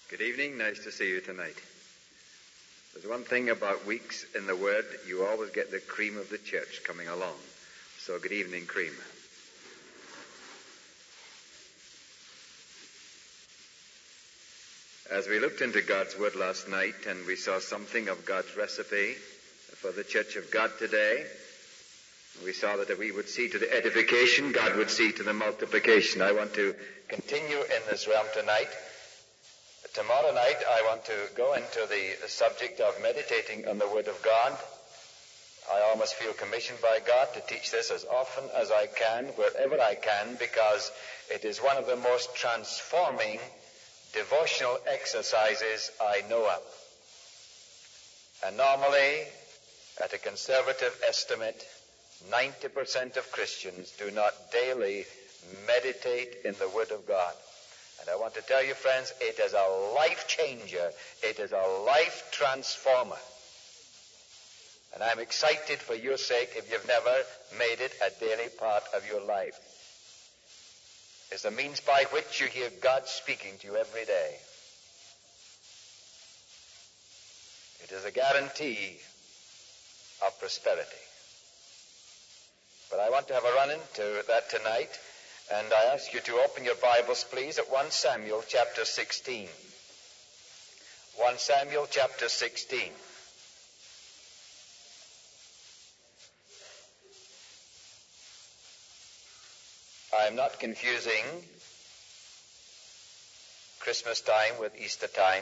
Good evening. Nice to see you tonight. There's one thing about weeks in the Word, you always get the cream of the church coming along. So good evening, cream. As we looked into God's Word last night and we saw something of God's recipe for the church of God today, we saw that if we would see to the edification, God would see to the multiplication. I want to continue in this realm tonight. Tomorrow night I want to go into the subject of meditating on the Word of God. I almost feel commissioned by God to teach this as often as I can, wherever I can, because it is one of the most transforming devotional exercises I know of. And normally, at a conservative estimate, 90% of Christians do not daily meditate in the Word of God. And I want to tell you, friends, it is a life changer. It is a life transformer. And I'm excited for your sake if you've never made it a daily part of your life. It's the means by which you hear God speaking to you every day. It is a guarantee of prosperity. But I want to have a run into that tonight. And I ask you to open your Bibles, please, at 1 Samuel chapter 16. 1 Samuel chapter 16. I'm not confusing Christmas time with Easter time.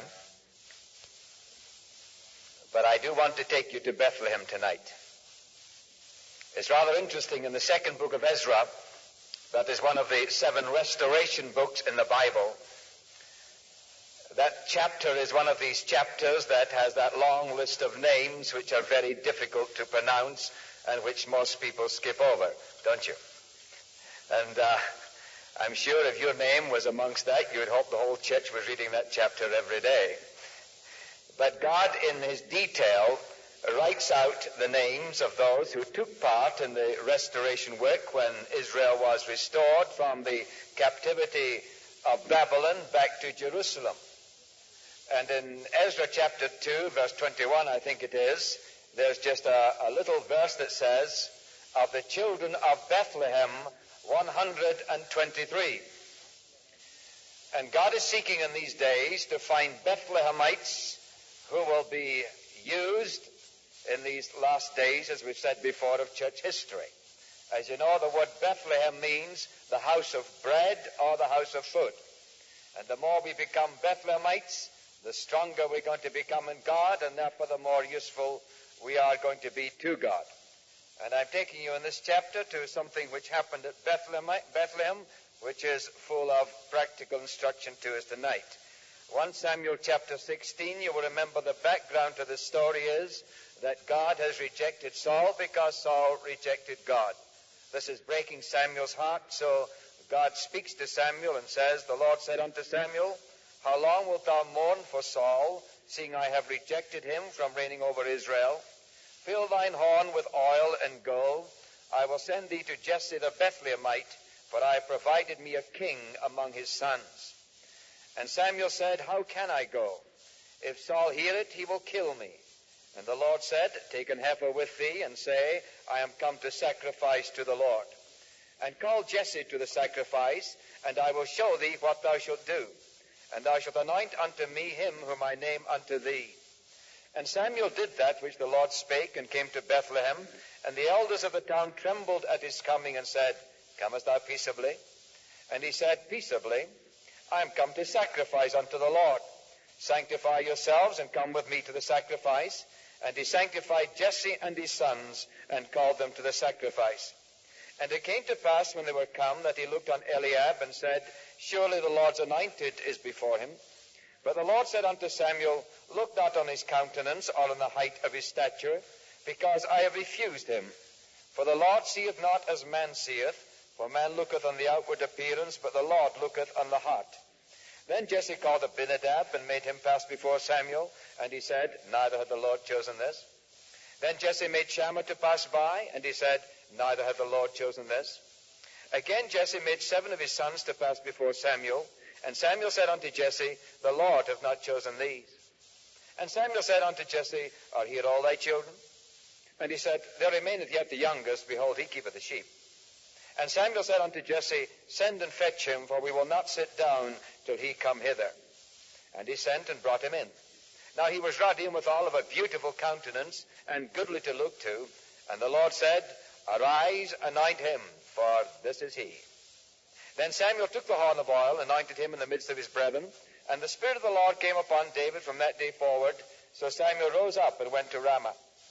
But I do want to take you to Bethlehem tonight. It's rather interesting in the second book of Ezra. That is one of the 7 restoration books in the Bible. That chapter is one of these chapters that has that long list of names which are very difficult to pronounce and which most people skip over, don't you? And I'm sure if your name was amongst that, you would hope the whole church was reading that chapter every day. But God, in his detail, writes out the names of those who took part in the restoration work when Israel was restored from the captivity of Babylon back to Jerusalem. And in Ezra chapter 2, verse 21, I think it is, there's just a little verse that says, of the children of Bethlehem, 123. And God is seeking in these days to find Bethlehemites who will be used in these last days, as we've said before, of church history. As you know, the word Bethlehem means the house of bread or the house of food. And the more we become Bethlehemites, the stronger we're going to become in God, and therefore the more useful we are going to be to God. And I'm taking you in this chapter to something which happened at Bethlehem, which is full of practical instruction to us tonight. 1 Samuel chapter 16, you will remember the background to this story is that God has rejected Saul because Saul rejected God. This is breaking Samuel's heart, so God speaks to Samuel and says, the Lord said unto Samuel, how long wilt thou mourn for Saul, seeing I have rejected him from reigning over Israel? Fill thine horn with oil and gold. I will send thee to Jesse the Bethlehemite, for I have provided me a king among his sons. And Samuel said, how can I go? If Saul hear it, he will kill me. And the Lord said, take an heifer with thee, and say, I am come to sacrifice to the Lord. And call Jesse to the sacrifice, and I will show thee what thou shalt do. And thou shalt anoint unto me him whom I name unto thee. And Samuel did that which the Lord spake, and came to Bethlehem. And the elders of the town trembled at his coming, and said, comest thou peaceably? And he said, peaceably. I am come to sacrifice unto the Lord. Sanctify yourselves, and come with me to the sacrifice. And he sanctified Jesse and his sons, and called them to the sacrifice. And it came to pass, when they were come, that he looked on Eliab, and said, surely the Lord's anointed is before him. But the Lord said unto Samuel, look not on his countenance, or on the height of his stature, because I have refused him. For the Lord seeth not as man seeth, for man looketh on the outward appearance, but the Lord looketh on the heart. Then Jesse called Abinadab, and made him pass before Samuel, and he said, neither hath the Lord chosen this. Then Jesse made Shammah to pass by, and he said, neither hath the Lord chosen this. Again Jesse made 7 of his sons to pass before Samuel, And Samuel said unto Jesse, The Lord hath not chosen these. And Samuel said unto Jesse, Are here all thy children? And he said, There remaineth yet the youngest, behold, he keepeth the sheep. And Samuel said unto Jesse, Send and fetch him, for we will not sit down till he come hither. And he sent and brought him in. Now he was ruddy and withal of a beautiful countenance, and goodly to look to. And the Lord said, Arise, anoint him, for this is he. Then Samuel took the horn of oil, anointed him in the midst of his brethren, and the Spirit of the Lord came upon David from that day forward. So Samuel rose up and went to Ramah.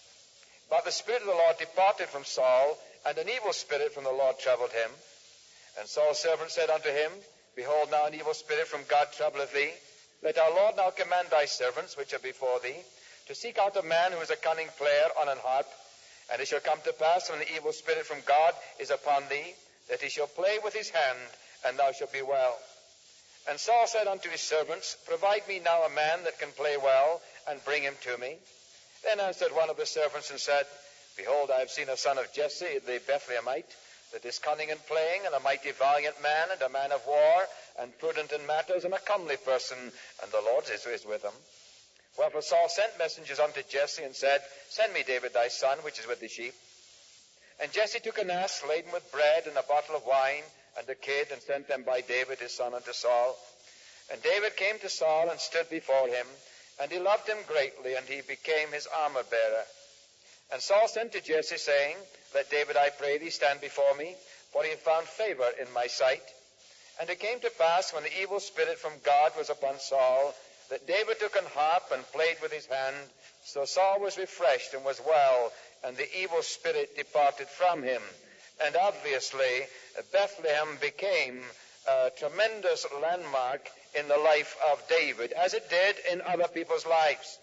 But the Spirit of the Lord departed from Saul, and an evil spirit from the Lord troubled him. And Saul's servant said unto him, Behold, now an evil spirit from God troubleth thee. Let our Lord now command thy servants, which are before thee, to seek out a man who is a cunning player on an harp. And it shall come to pass, when the evil spirit from God is upon thee, that he shall play with his hand, and thou shalt be well. And Saul said unto his servants, Provide me now a man that can play well, and bring him to me. Then answered one of the servants and said, Behold, I have seen a son of Jesse, the Bethlehemite, that is cunning in playing, and a mighty valiant man, and a man of war, and prudent in matters, and a comely person, and the Lord is with him. Wherefore Saul sent messengers unto Jesse, and said, Send me David thy son, which is with the sheep. And Jesse took an ass laden with bread, and a bottle of wine, and a kid, and sent them by David his son unto Saul. And David came to Saul, and stood before him, and he loved him greatly, and he became his armor-bearer. And Saul sent to Jesse, saying, Let David, I pray thee, stand before me, for he hath found favor in my sight. And it came to pass, when the evil spirit from God was upon Saul, that David took an harp and played with his hand. So Saul was refreshed and was well, and the evil spirit departed from him. And obviously, Bethlehem became a tremendous landmark in the life of David, as it did in other people's lives.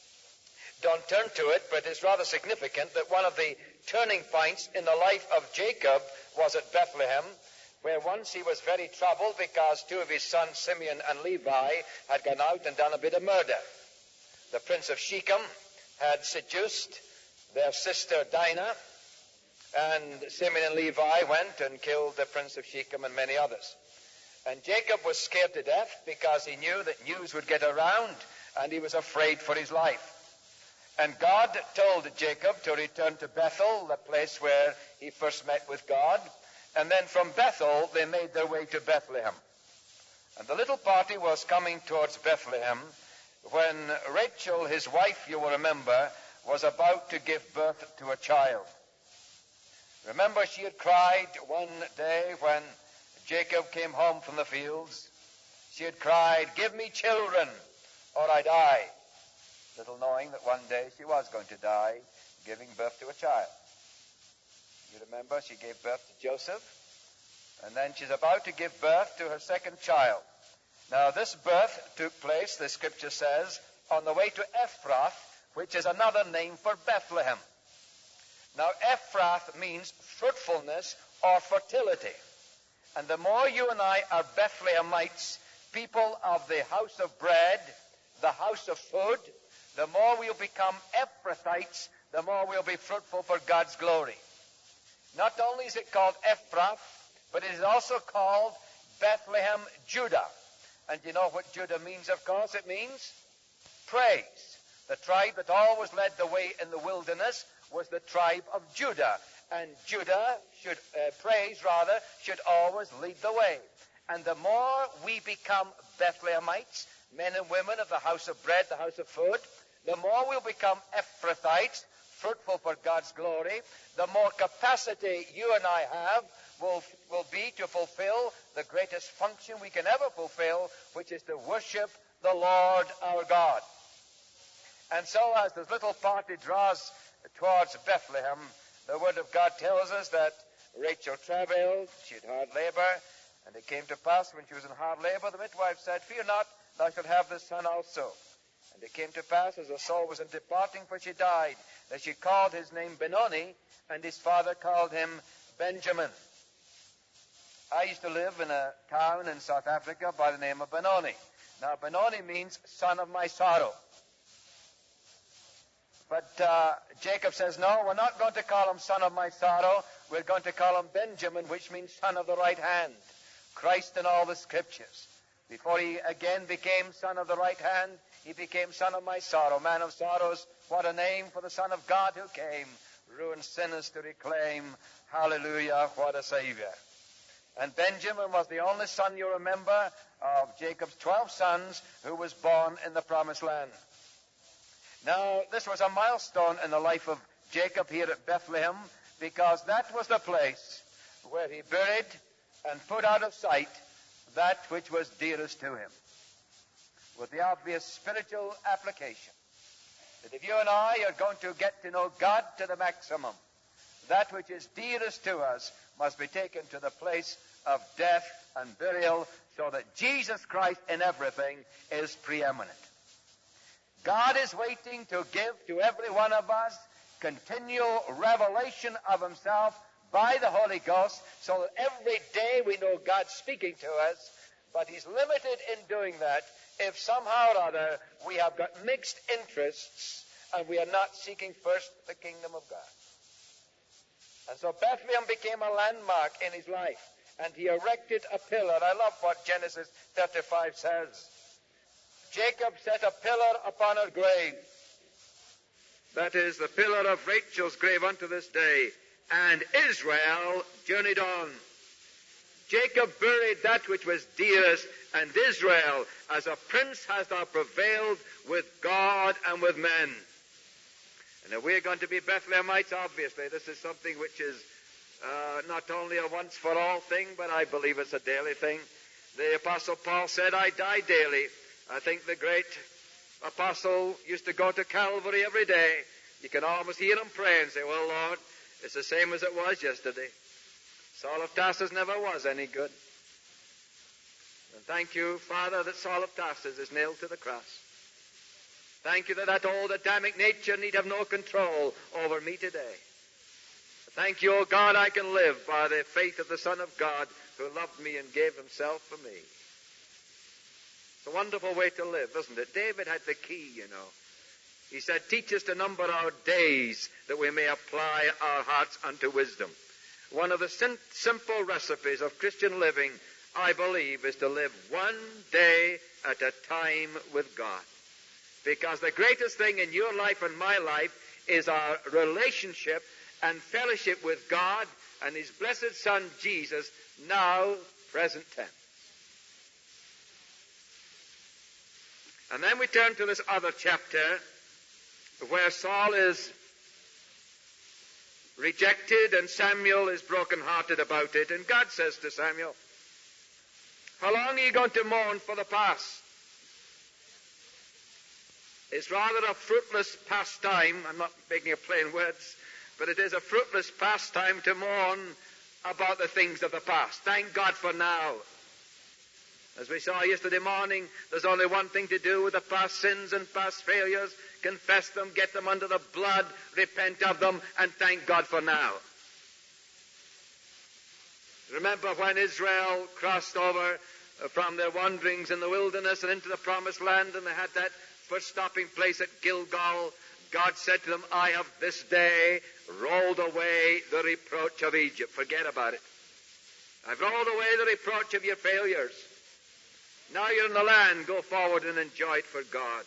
Don't turn to it, but it's rather significant that one of the turning points in the life of Jacob was at Bethlehem, where once he was very troubled because two of his sons, Simeon and Levi, had gone out and done a bit of murder. The prince of Shechem had seduced their sister Dinah, and Simeon and Levi went and killed the prince of Shechem and many others. And Jacob was scared to death because he knew that news would get around, and he was afraid for his life. And God told Jacob to return to Bethel, the place where he first met with God. And then from Bethel, they made their way to Bethlehem. And the little party was coming towards Bethlehem when Rachel, his wife, you will remember, was about to give birth to a child. Remember, she had cried one day when Jacob came home from the fields. She had cried, Give me children, or I die. Little knowing that one day she was going to die, giving birth to a child. You remember, she gave birth to Joseph, and then she's about to give birth to her second child. Now, this birth took place, the scripture says, on the way to Ephrath, which is another name for Bethlehem. Now, Ephrath means fruitfulness or fertility. And the more you and I are Bethlehemites, people of the house of bread, the house of food, the more we'll become Ephrathites, the more we'll be fruitful for God's glory. Not only is it called Ephrath, but it is also called Bethlehem, Judah. And you know what Judah means, of course? It means praise. The tribe that always led the way in the wilderness was the tribe of Judah. And Judah should always lead the way. And the more we become Bethlehemites, men and women of the house of bread, the house of food, the more we'll become Ephrathites, fruitful for God's glory, the more capacity you and I have will be to fulfill the greatest function we can ever fulfill, which is to worship the Lord our God. And so as this little party draws towards Bethlehem, the Word of God tells us that Rachel travailed, she had hard labor, and it came to pass when she was in hard labor, the midwife said, Fear not, thou shalt have this son also. And it came to pass, as the soul was in departing, for she died, that she called his name Benoni, and his father called him Benjamin. I used to live in a town in South Africa by the name of Benoni. Now, Benoni means son of my sorrow. But Jacob says, no, we're not going to call him son of my sorrow. We're going to call him Benjamin, which means son of the right hand. Christ in all the scriptures. Before he again became son of the right hand, he became son of my sorrow. Man of sorrows, what a name for the Son of God who came, ruined sinners to reclaim. Hallelujah, what a Savior. And Benjamin was the only son, you remember, of Jacob's 12 sons who was born in the promised land. Now, this was a milestone in the life of Jacob here at Bethlehem, because that was the place where he buried and put out of sight that which was dearest to him, with the obvious spiritual application that if you and I are going to get to know God to the maximum, that which is dearest to us must be taken to the place of death and burial, so that Jesus Christ in everything is preeminent. God is waiting to give to every one of us continual revelation of himself by the Holy Ghost, so that every day we know God speaking to us, but he's limited in doing that if somehow or other we have got mixed interests and we are not seeking first the kingdom of God. And so Bethlehem became a landmark in his life, and he erected a pillar. I love what Genesis 35 says. Jacob set a pillar upon her grave. That is the pillar of Rachel's grave unto this day. And Israel journeyed on. Jacob buried that which was dearest, and Israel, as a prince, hast thou prevailed with God and with men. And if we're going to be Bethlehemites, obviously, this is something which is not only a once-for-all thing, but I believe it's a daily thing. The Apostle Paul said, I die daily. I think the great apostle used to go to Calvary every day. You can almost hear him pray and say, well, Lord, it's the same as it was yesterday. Saul of Tarsus never was any good. And thank you, Father, that Saul of Tarsus is nailed to the cross. Thank you that that old Adamic nature need have no control over me today. Thank you, O God, I can live by the faith of the Son of God who loved me and gave himself for me. It's a wonderful way to live, isn't it? David had the key, you know. He said, teach us to number our days that we may apply our hearts unto wisdom. One of the simple recipes of Christian living, I believe, is to live one day at a time with God. Because the greatest thing in your life and my life is our relationship and fellowship with God and his blessed Son, Jesus, now, present tense. And then we turn to this other chapter where Saul is rejected and Samuel is broken-hearted about it. And God says to Samuel, how long are you going to mourn for the past? It's rather a fruitless pastime. I'm not making a plain words, but it is a fruitless pastime to mourn about the things of the past. Thank God for now. As we saw yesterday morning, there's only one thing to do with the past sins and past failures. Confess them, get them under the blood, repent of them, and thank God for now. Remember when Israel crossed over from their wanderings in the wilderness and into the promised land, and they had that first stopping place at Gilgal. God said to them, I have this day rolled away the reproach of Egypt. Forget about it. I've rolled away the reproach of your failures. Now you're in the land. Go forward and enjoy it for God.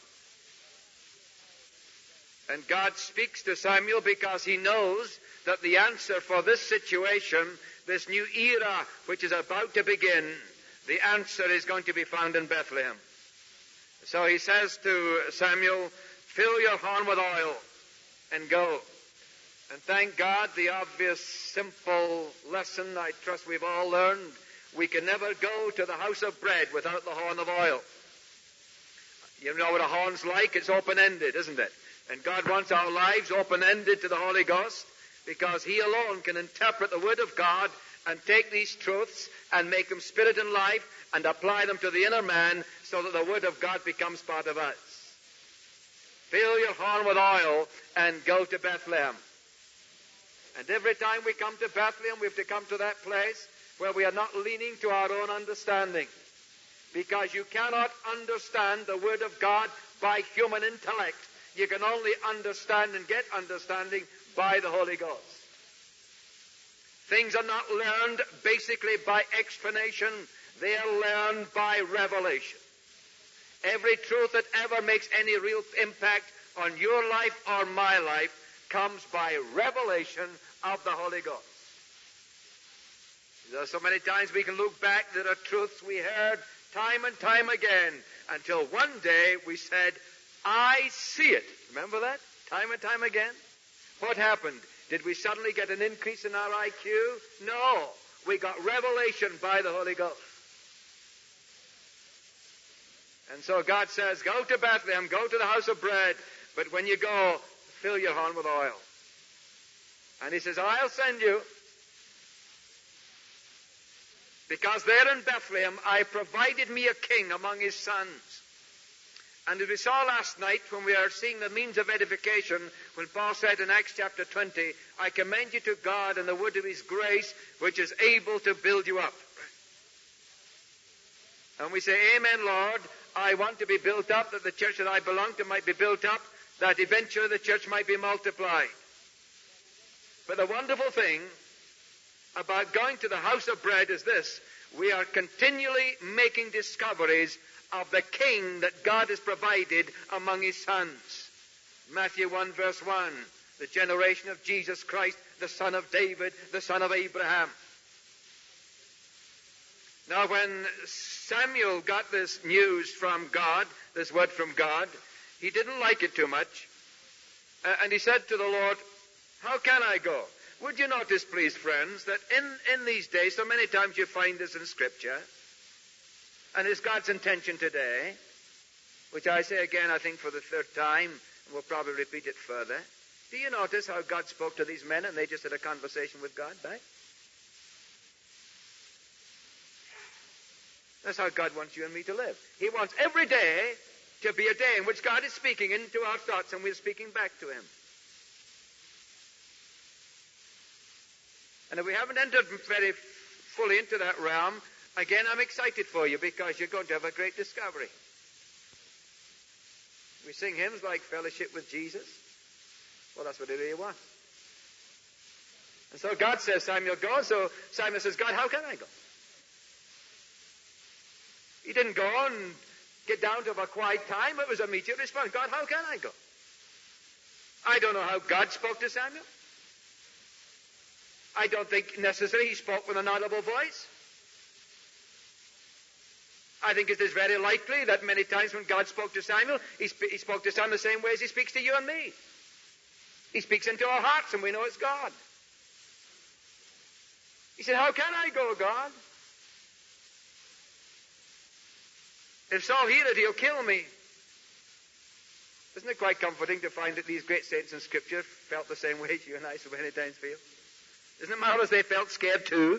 And God speaks to Samuel because he knows that the answer for this situation, this new era which is about to begin, the answer is going to be found in Bethlehem. So he says to Samuel, fill your horn with oil and go. And thank God, the obvious, simple lesson I trust we've all learned, we can never go to the house of bread without the horn of oil. You know what a horn's like? It's open-ended, isn't it? And God wants our lives open-ended to the Holy Ghost, because he alone can interpret the Word of God and take these truths and make them spirit and life and apply them to the inner man so that the Word of God becomes part of us. Fill your horn with oil and go to Bethlehem. And every time we come to Bethlehem, we have to come to that place where we are not leaning to our own understanding. Because you cannot understand the Word of God by human intellect. You can only understand and get understanding by the Holy Ghost. Things are not learned basically by explanation They are learned by revelation. Every truth that ever makes any real impact on your life or my life comes by revelation of the Holy Ghost. There are so many times we can look back, there are truths we heard time and time again, until one day we said, I see it. Remember that? Time and time again? What happened? Did we suddenly get an increase in our IQ? No. We got revelation by the Holy Ghost. And so God says, go to Bethlehem, go to the house of bread, but when you go, fill your horn with oil. And he says, I'll send you, because there in Bethlehem I provided me a king among his sons. And as we saw last night when we are seeing the means of edification, when Paul said in Acts chapter 20, I commend you to God and the word of his grace, which is able to build you up. And we say, Amen, Lord. I want to be built up, that the church that I belong to might be built up, that eventually the church might be multiplied. But the wonderful thing about going to the house of bread is this: we are continually making discoveries of the king that God has provided among his sons. Matthew 1 verse 1, the generation of Jesus Christ, the son of David, the son of Abraham. Now when Samuel got this news from God, this word from God, he didn't like it too much. And he said to the Lord, how can I go? Would you notice, please, friends, that in these days, so many times you find this in Scripture, and it's God's intention today, which I say again, I think for the third time, and we'll probably repeat it further. Do you notice how God spoke to these men and they just had a conversation with God back? That's how God wants you and me to live. He wants every day to be a day in which God is speaking into our thoughts and we're speaking back to him. And if we haven't entered very fully into that realm, again, I'm excited for you because you're going to have a great discovery. We sing hymns like Fellowship with Jesus. Well, that's what it really was. And so God says, Samuel, go. So Samuel says, God, how can I go? He didn't go and get down to a quiet time. It was an immediate response. God, how can I go? I don't know how God spoke to Samuel. I don't think necessarily he spoke with an audible voice. I think it is very likely that many times when God spoke to Samuel, he spoke to Samuel the same way as he speaks to you and me. He speaks into our hearts and we know it's God. He said, how can I go, God? If Saul hear it, he'll kill me. Isn't it quite comforting to find that these great saints in Scripture felt the same way as you and I so many times feel? Isn't it marvelous they felt scared too?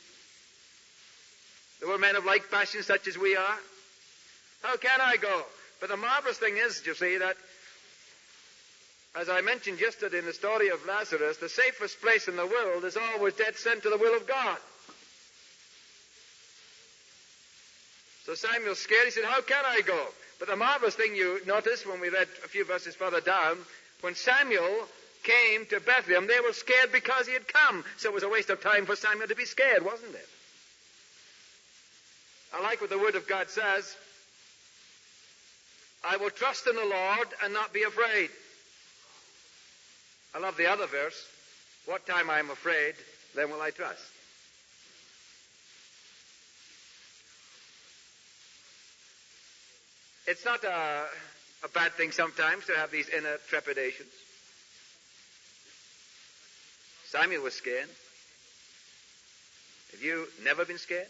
They were men of like passion such as we are. How can I go? But the marvelous thing is, you see, that as I mentioned yesterday in the story of Lazarus, the safest place in the world is always dead center to the will of God. So Samuel's scared. He said, how can I go? But the marvelous thing you notice when we read a few verses further down, when Samuel came to Bethlehem, they were scared because he had come. So it was a waste of time for Samuel to be scared, wasn't it? I like what the Word of God says. I will trust in the Lord and not be afraid. I love the other verse. What time I am afraid, then will I trust. It's not a bad thing sometimes to have these inner trepidations. Samuel was scared. Have you never been scared?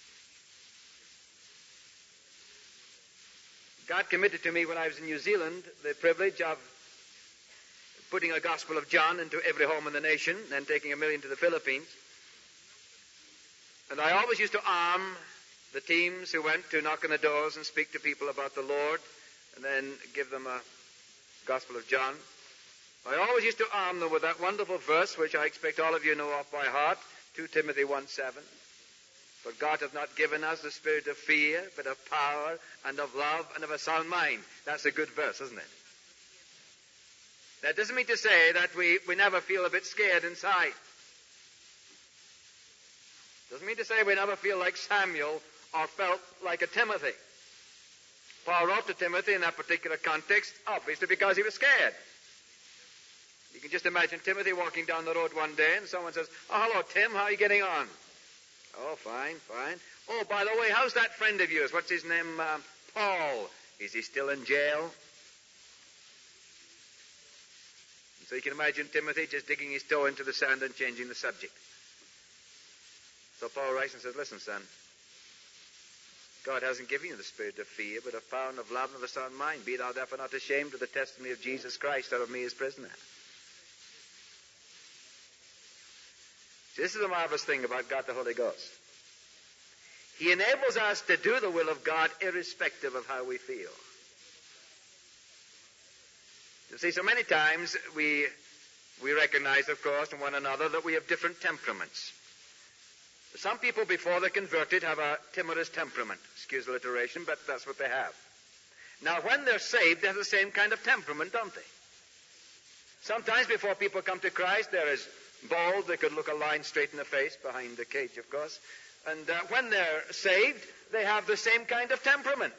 God committed to me when I was in New Zealand the privilege of putting a Gospel of John into every home in the nation, then taking 1 million to the Philippines. And I always used to arm the teams who went to knock on the doors and speak to people about the Lord, and then give them a Gospel of John. I always used to arm them with that wonderful verse, which I expect all of you know off by heart, 2 Timothy 1:7. For God hath not given us the spirit of fear, but of power and of love and of a sound mind. That's a good verse, isn't it? That doesn't mean to say that we never feel a bit scared inside. Doesn't mean to say we never feel like Samuel or felt like a Timothy. Paul wrote to Timothy in that particular context, obviously because he was scared. You can just imagine Timothy walking down the road one day and someone says, "Oh, hello, Tim, how are you getting on?" "Oh, fine, fine. Oh, by the way, how's that friend of yours? What's his name? Paul. Is he still in jail?" And so you can imagine Timothy just digging his toe into the sand and changing the subject. So Paul writes and says, "Listen, son, God hasn't given you the spirit of fear, but of power and of love and of a sound mind. Be thou therefore not ashamed of the testimony of Jesus Christ or of me his prisoner." This is the marvelous thing about God the Holy Ghost. He enables us to do the will of God irrespective of how we feel. You see, so many times we recognize, of course, in one another that we have different temperaments. Some people before they're converted have a timorous temperament. Excuse the alliteration, but that's what they have. Now, when they're saved, they have the same kind of temperament, don't they? Sometimes before people come to Christ, they're as bold, they could look a lion straight in the face, behind the cage, of course. And when they're saved, they have the same kind of temperament.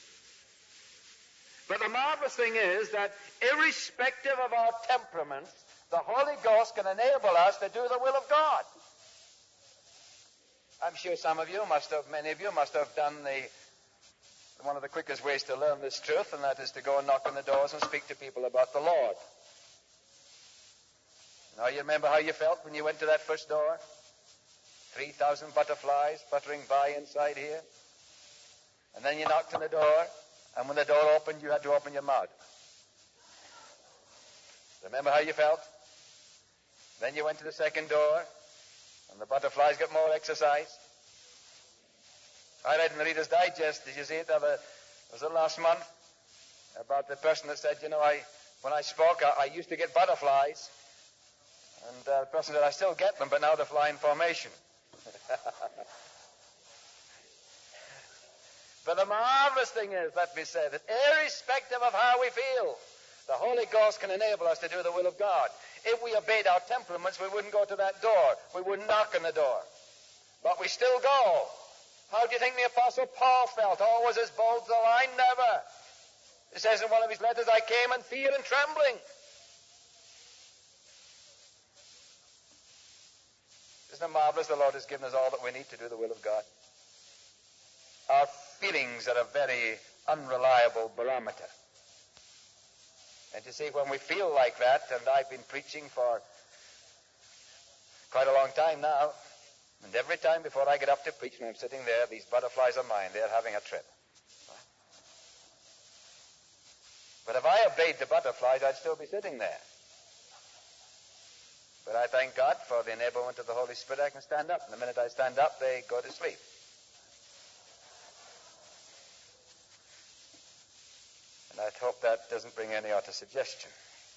But the marvelous thing is that irrespective of our temperaments, the Holy Ghost can enable us to do the will of God. I'm sure many of you must have done one of the quickest ways to learn this truth, and that is to go and knock on the doors and speak to people about the Lord. Now, you remember how you felt when you went to that first door? 3,000 butterflies fluttering by inside here. And then you knocked on the door, and when the door opened, you had to open your mouth. Remember how you felt? Then you went to the second door, and the butterflies got more exercise. I read in the Reader's Digest, did you see it? Was it last month? About the person that said, when I spoke, I used to get butterflies. And the person said, "I still get them, but now they fly in formation." But the marvelous thing is, let me say, that irrespective of how we feel, the Holy Ghost can enable us to do the will of God. If we obeyed our temperaments, we wouldn't go to that door. We wouldn't knock on the door. But we still go. How do you think the Apostle Paul felt? Always as bold as a lion? Never. He says in one of his letters, "I came in fear and trembling." Isn't it marvelous the Lord has given us all that we need to do the will of God? Our feelings are a very unreliable barometer. And you see, when we feel like that, and I've been preaching for quite a long time now, and every time before I get up to preach, when I'm sitting there, these butterflies are mine. They're having a trip. But if I obeyed the butterflies, I'd still be sitting there. But I thank God for the enablement of the Holy Spirit. I can stand up. And the minute I stand up, they go to sleep. And I hope that doesn't bring any auto-suggestion.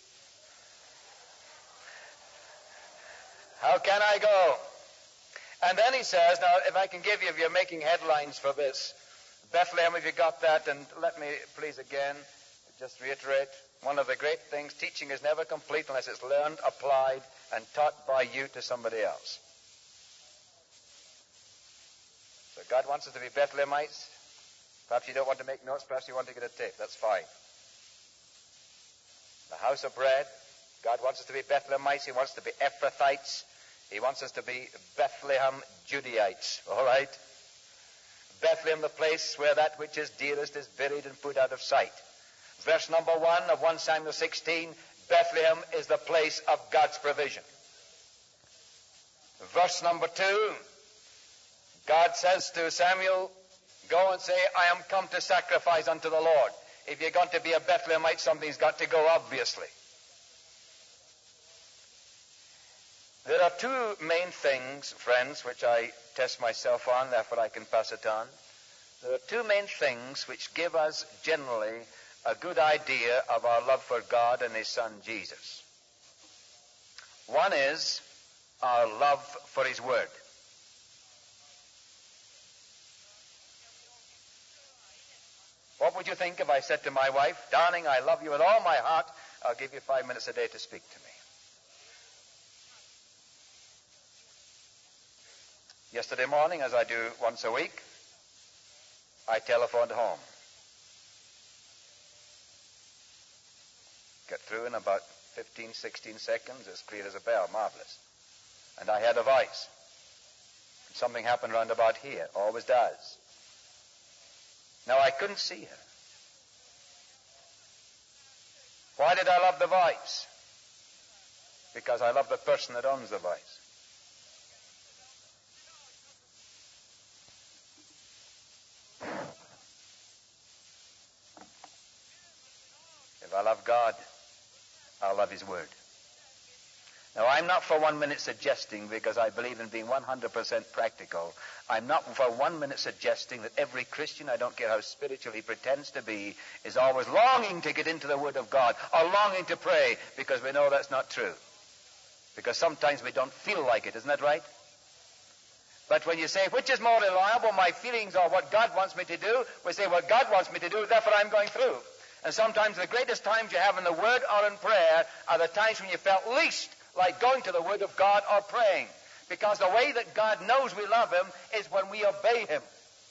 How can I go? And then he says, now, if I can give you, if you're making headlines for this, Bethlehem, if you got that, and let me please again just reiterate, one of the great things, teaching is never complete unless it's learned, applied, and taught by you to somebody else. So God wants us to be Bethlehemites. Perhaps you don't want to make notes, perhaps you want to get a tape. That's fine. The house of bread, God wants us to be Bethlehemites. He wants us to be Ephrathites. He wants us to be Bethlehem Judaites. All right? Bethlehem, the place where that which is dearest is buried and put out of sight. Verse number 1 of 1 Samuel 16, Bethlehem is the place of God's provision. Verse number 2, God says to Samuel, go and say, I am come to sacrifice unto the Lord. If you're going to be a Bethlehemite, something's got to go, obviously. There are two main things, friends, which I test myself on, therefore I can pass it on. There are two main things which give us generally a good idea of our love for God and His Son, Jesus. One is our love for His Word. What would you think if I said to my wife, darling, I love you with all my heart. I'll give you 5 minutes a day to speak to me. Yesterday morning, as I do once a week, I telephoned home. Got through in about 15, 16 seconds, as clear as a bell. Marvelous. And I had a voice. And something happened round about here. Always does. Now, I couldn't see her. Why did I love the voice? Because I love the person that owns the voice. If I love God, I'll love His Word. Now, I'm not for 1 minute suggesting, because I believe in being 100% practical, I'm not for 1 minute suggesting that every Christian, I don't care how spiritual he pretends to be, is always longing to get into the Word of God or longing to pray, because we know that's not true. Because sometimes we don't feel like it, isn't that right? But when you say, which is more reliable, my feelings or what God wants me to do, we say, what God wants me to do, therefore I'm going through. And sometimes the greatest times you have in the Word or in prayer are the times when you felt least like going to the Word of God or praying. Because the way that God knows we love Him is when we obey Him.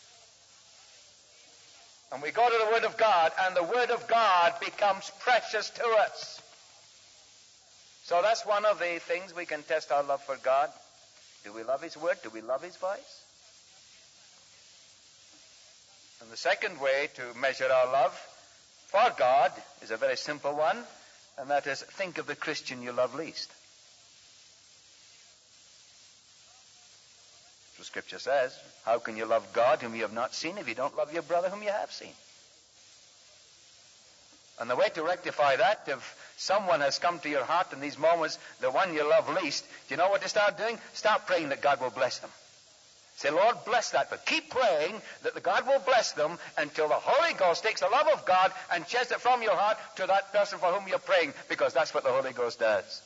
And we go to the Word of God, and the Word of God becomes precious to us. So that's one of the things we can test our love for God. Do we love His Word? Do we love His voice? And the second way to measure our love for God is a very simple one, and that is, think of the Christian you love least. The Scripture says, how can you love God whom you have not seen if you don't love your brother whom you have seen? And the way to rectify that, if someone has come to your heart in these moments, the one you love least, do you know what to start doing? Start praying that God will bless them. Say, Lord, bless that. But keep praying that the God will bless them until the Holy Ghost takes the love of God and sheds it from your heart to that person for whom you're praying, because that's what the Holy Ghost does.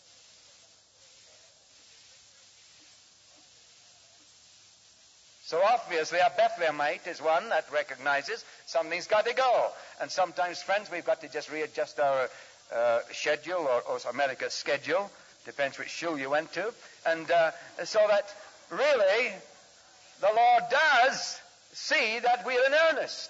So obviously a Bethlehemite is one that recognizes something's got to go. And sometimes, friends, we've got to just readjust our schedule, or America's schedule. Depends which shul you went to. And so that really the Lord does see that we're in earnest.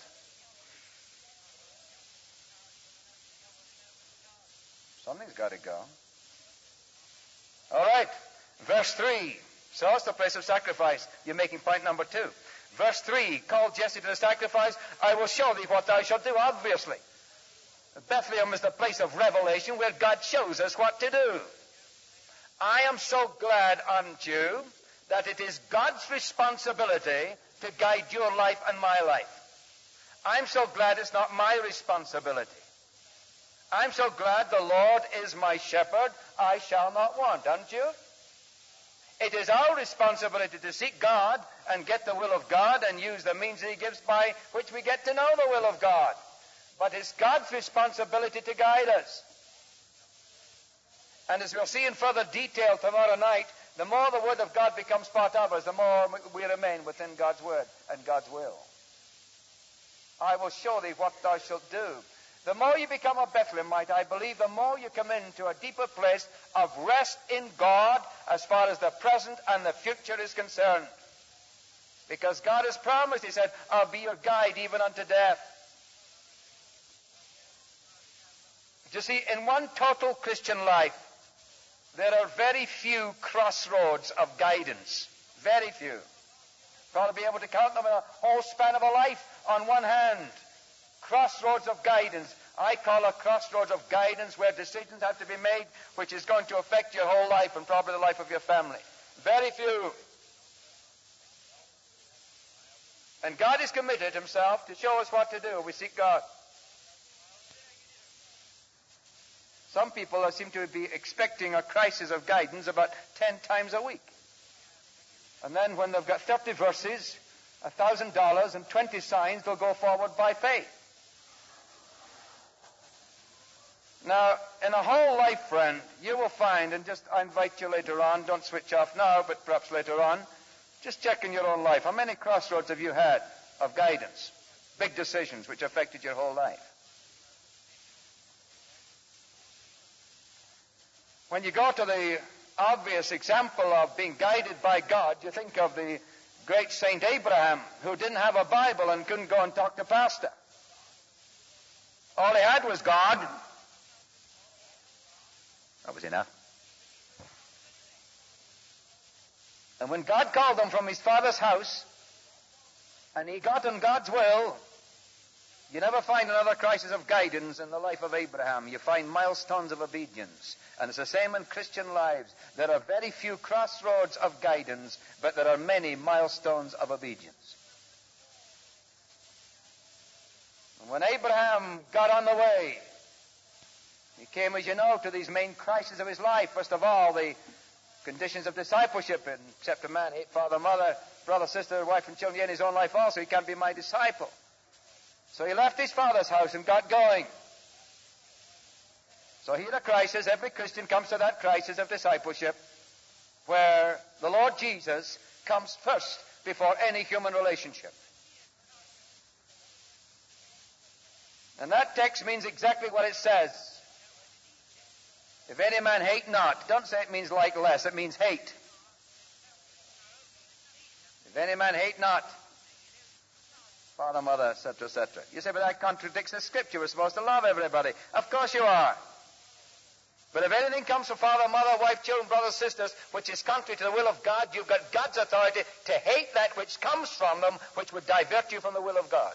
Something's got to go. All right, verse 3. So it's the place of sacrifice. You're making point number 2. Verse 3, call Jesse to the sacrifice. I will show thee what thou shalt do, obviously. Bethlehem is the place of revelation where God shows us what to do. I am so glad, aren't you, that it is God's responsibility to guide your life and my life. I'm so glad it's not my responsibility. I'm so glad the Lord is my shepherd. I shall not want, aren't you? It is our responsibility to seek God and get the will of God and use the means that He gives by which we get to know the will of God. But it's God's responsibility to guide us. And as we'll see in further detail tomorrow night, the more the Word of God becomes part of us, the more we remain within God's Word and God's will. I will show thee what thou shalt do. The more you become a Bethlehemite, I believe, the more you come into a deeper place of rest in God as far as the present and the future is concerned. Because God has promised, He said, I'll be your guide even unto death. You see, in one total Christian life, there are very few crossroads of guidance. Very few. You've got to be able to count them in a whole span of a life on one hand. Crossroads of guidance. I call a crossroads of guidance where decisions have to be made which is going to affect your whole life and probably the life of your family. Very few. And God is committed Himself to show us what to do. We seek God. Some people seem to be expecting a crisis of guidance about 10 times a week. And then when they've got 30 verses, $1,000 and 20 signs, they'll go forward by faith. Now, in a whole life, friend, you will find, and just I invite you later on, don't switch off now, but perhaps later on, just check in your own life. How many crossroads have you had of guidance? Big decisions which affected your whole life. When you go to the obvious example of being guided by God, you think of the great Saint Abraham, who didn't have a Bible and couldn't go and talk to pastor. All he had was God. That was enough. And when God called him from his father's house, and he got in God's will, you never find another crisis of guidance in the life of Abraham. You find milestones of obedience. And it's the same in Christian lives. There are very few crossroads of guidance, but there are many milestones of obedience. And when Abraham got on the way, he came, as you know, to these main crises of his life. First of all, the conditions of discipleship. Except a man hate father, mother, brother, sister, wife, and children, in his own life also, he can't be my disciple. So he left his father's house and got going. So here a crisis. Every Christian comes to that crisis of discipleship where the Lord Jesus comes first before any human relationship. And that text means exactly what it says. If any man hate not, don't say it means like less, it means hate. If any man hate not, father, mother, etc., etc. You say, but that contradicts the Scripture. We're supposed to love everybody. Of course you are. But if anything comes from father, mother, wife, children, brothers, sisters, which is contrary to the will of God, you've got God's authority to hate that which comes from them, which would divert you from the will of God.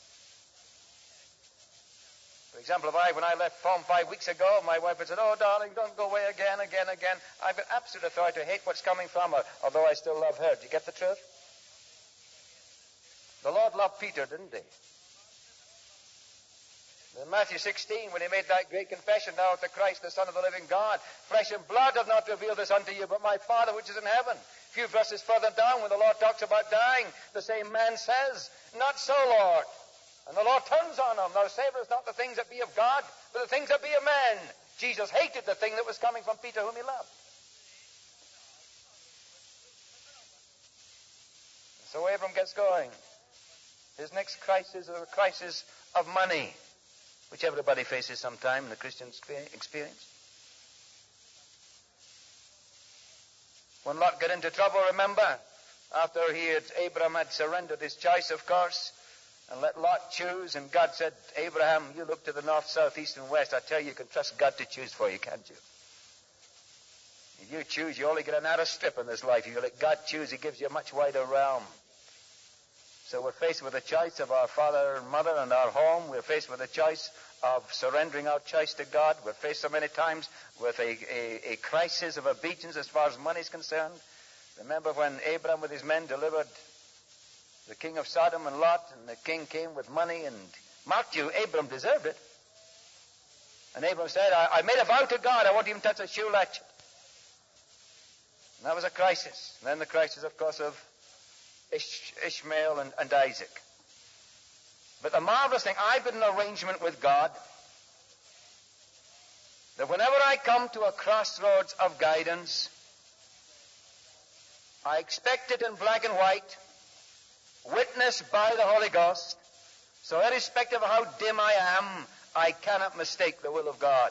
For example, when I left home 5 weeks ago, my wife had said, oh, darling, don't go away again. I've got absolute authority to hate what's coming from her, although I still love her. Do you get the truth? The Lord loved Peter, didn't he? In Matthew 16, when he made that great confession, now to Christ, the Son of the living God, flesh and blood have not revealed this unto you, but my Father which is in heaven. A few verses further down, when the Lord talks about dying, the same man says, not so, Lord. And the Lord turns on him, thou savorest not the things that be of God, but the things that be of men. Jesus hated the thing that was coming from Peter, whom he loved. So Abram gets going. His next crisis is a crisis of money, which everybody faces sometime in the Christian experience. When Lot got into trouble, remember, after Abraham had surrendered his choice, of course, and let Lot choose, and God said, Abraham, you look to the north, south, east, and west. I tell you can trust God to choose for you, can't you? If you choose, you only get a narrow strip in this life. If you let God choose, he gives you a much wider realm. So we're faced with a choice of our father and mother and our home. We're faced with a choice of surrendering our choice to God. We're faced so many times with a crisis of obedience as far as money is concerned. Remember when Abraham with his men delivered the king of Sodom and Lot, and the king came with money, and mark you, Abraham deserved it. And Abraham said, I made a vow to God, I won't even touch a shoe latchet. And that was a crisis. And then the crisis, of course, of Ishmael and Isaac. But the marvelous thing, I've got an arrangement with God that whenever I come to a crossroads of guidance, I expect it in black and white, witnessed by the Holy Ghost, so irrespective of how dim I am, I cannot mistake the will of God.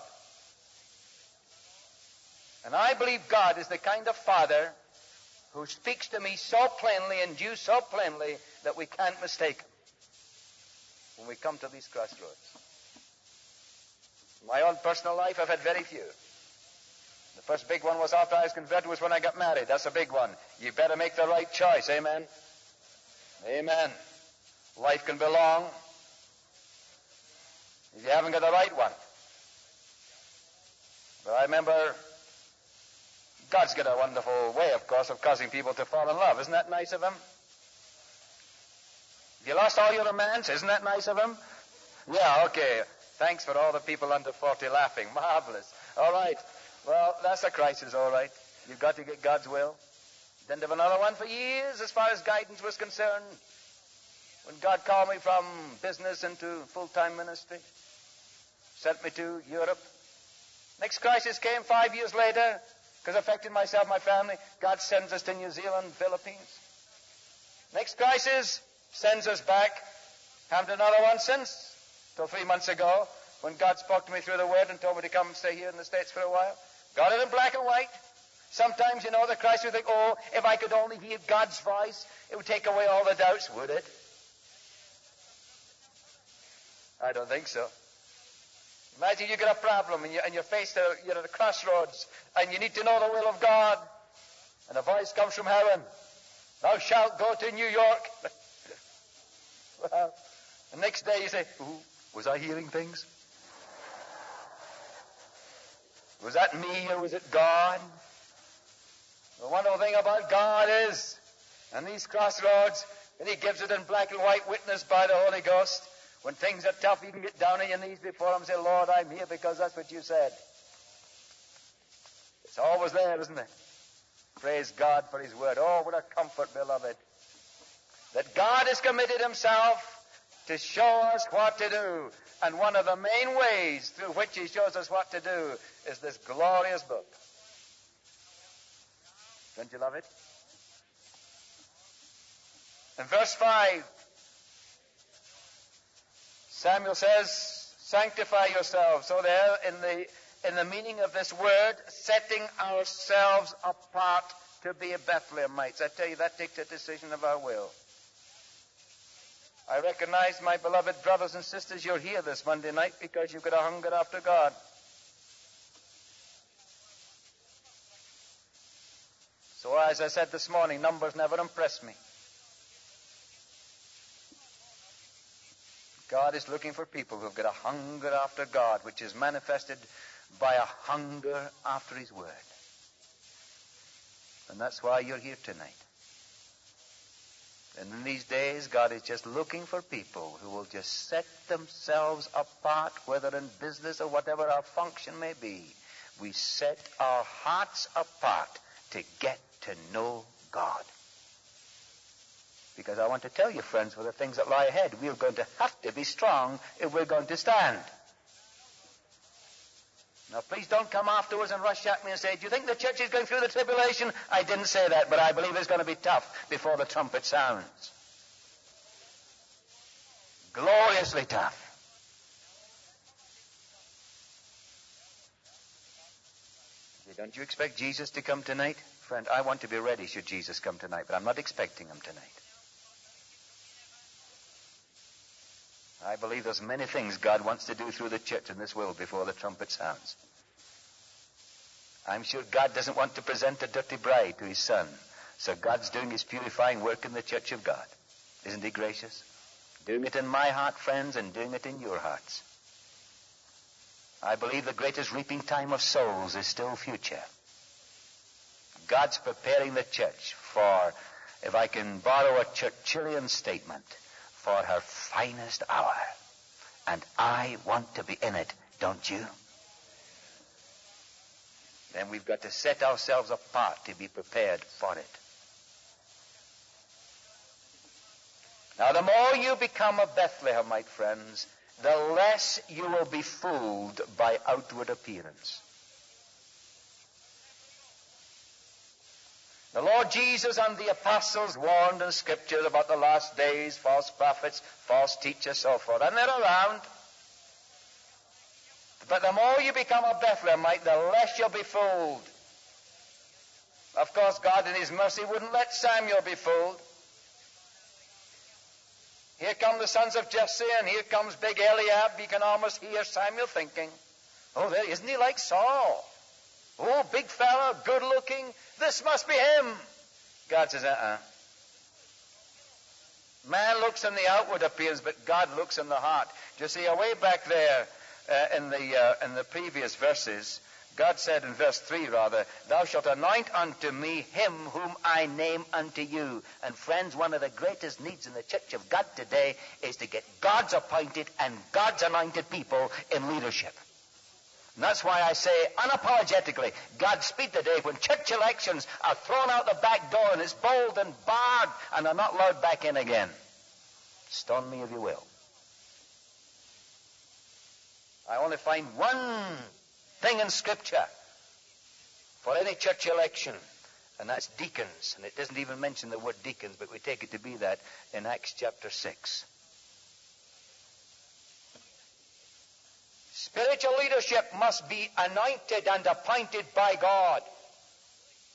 And I believe God is the kind of Father who speaks to me so plainly and you so plainly that we can't mistake him when we come to these crossroads. In my own personal life, I've had very few. The first big one was after I was converted was when I got married. That's a big one. You better make the right choice. Amen? Amen. Life can be long if you haven't got the right one. But I remember God's got a wonderful way, of course, of causing people to fall in love. Isn't that nice of him? Have you lost all your romance? Isn't that nice of him? Yeah, okay. Thanks for all the people under 40 laughing. Marvelous. All right. Well, that's a crisis, all right. You've got to get God's will. Didn't have another one for years as far as guidance was concerned. When God called me from business into full-time ministry, sent me to Europe. Next crisis came 5 years later, because it affected myself, my family. God sends us to New Zealand, Philippines. Next crisis sends us back. Haven't another one since, till 3 months ago, when God spoke to me through the Word and told me to come and stay here in the States for a while. Got it in black and white. Sometimes, the Christ would think, oh, if I could only hear God's voice, it would take away all the doubts, would it? I don't think so. Imagine you get a problem and you're you're at a crossroads and you need to know the will of God. And a voice comes from heaven. Thou shalt go to New York. Well, the next day you say, ooh, was I hearing things? Was that me or was it God? The wonderful thing about God is, and these crossroads, and he gives it in black and white witness by the Holy Ghost. When things are tough, you can get down on your knees before him and say, Lord, I'm here because that's what you said. It's always there, isn't it? Praise God for his word. Oh, what a comfort, beloved, that God has committed himself to show us what to do. And one of the main ways through which he shows us what to do is this glorious book. Don't you love it? In verse 5, Samuel says, sanctify yourselves. So there, in the meaning of this word, setting ourselves apart to be a Bethlehemites. I tell you, that takes a decision of our will. I recognize, my beloved brothers and sisters, you're here this Monday night because you've got a hunger after God. So as I said this morning, numbers never impress me. God is looking for people who've got a hunger after God, which is manifested by a hunger after his word. And that's why you're here tonight. And in these days, God is just looking for people who will just set themselves apart, whether in business or whatever our function may be. We set our hearts apart to get to know God. Because I want to tell you, friends, for the things that lie ahead, we're going to have to be strong if we're going to stand. Now, please don't come afterwards and rush at me and say, do you think the church is going through the tribulation? I didn't say that, but I believe it's going to be tough before the trumpet sounds. Gloriously tough. Don't you expect Jesus to come tonight? Friend, I want to be ready should Jesus come tonight, but I'm not expecting him tonight. I believe there's many things God wants to do through the church in this world before the trumpet sounds. I'm sure God doesn't want to present a dirty bride to his son. So God's doing his purifying work in the church of God. Isn't he gracious? Doing it in my heart, friends, and doing it in your hearts. I believe the greatest reaping time of souls is still future. God's preparing the church for, if I can borrow a Churchillian statement, for her finest hour. And I want to be in it, don't you? Then we've got to set ourselves apart to be prepared for it. Now, the more you become a Bethlehemite, friends, the less you will be fooled by outward appearance. The Lord Jesus and the apostles warned in Scripture about the last days, false prophets, false teachers, so forth. And they're around. But the more you become a Bethlehemite, the less you'll be fooled. Of course, God in his mercy wouldn't let Samuel be fooled. Here come the sons of Jesse, and here comes big Eliab. You can almost hear Samuel thinking, oh, there, isn't he like Saul? Oh, big fella, good looking. This must be him. God says, Man looks in the outward appearance, but God looks in the heart. You see, way back there in the previous verses, God said in verse 3, thou shalt anoint unto me him whom I name unto you. And friends, one of the greatest needs in the church of God today is to get God's appointed and God's anointed people in leadership. And that's why I say unapologetically, God speed the day when church elections are thrown out the back door and it's bold and barred and are not allowed back in again. Stone me if you will. I only find one thing in Scripture for any church election, and that's deacons. And it doesn't even mention the word deacons, but we take it to be that in Acts chapter 6. Spiritual leadership must be anointed and appointed by God.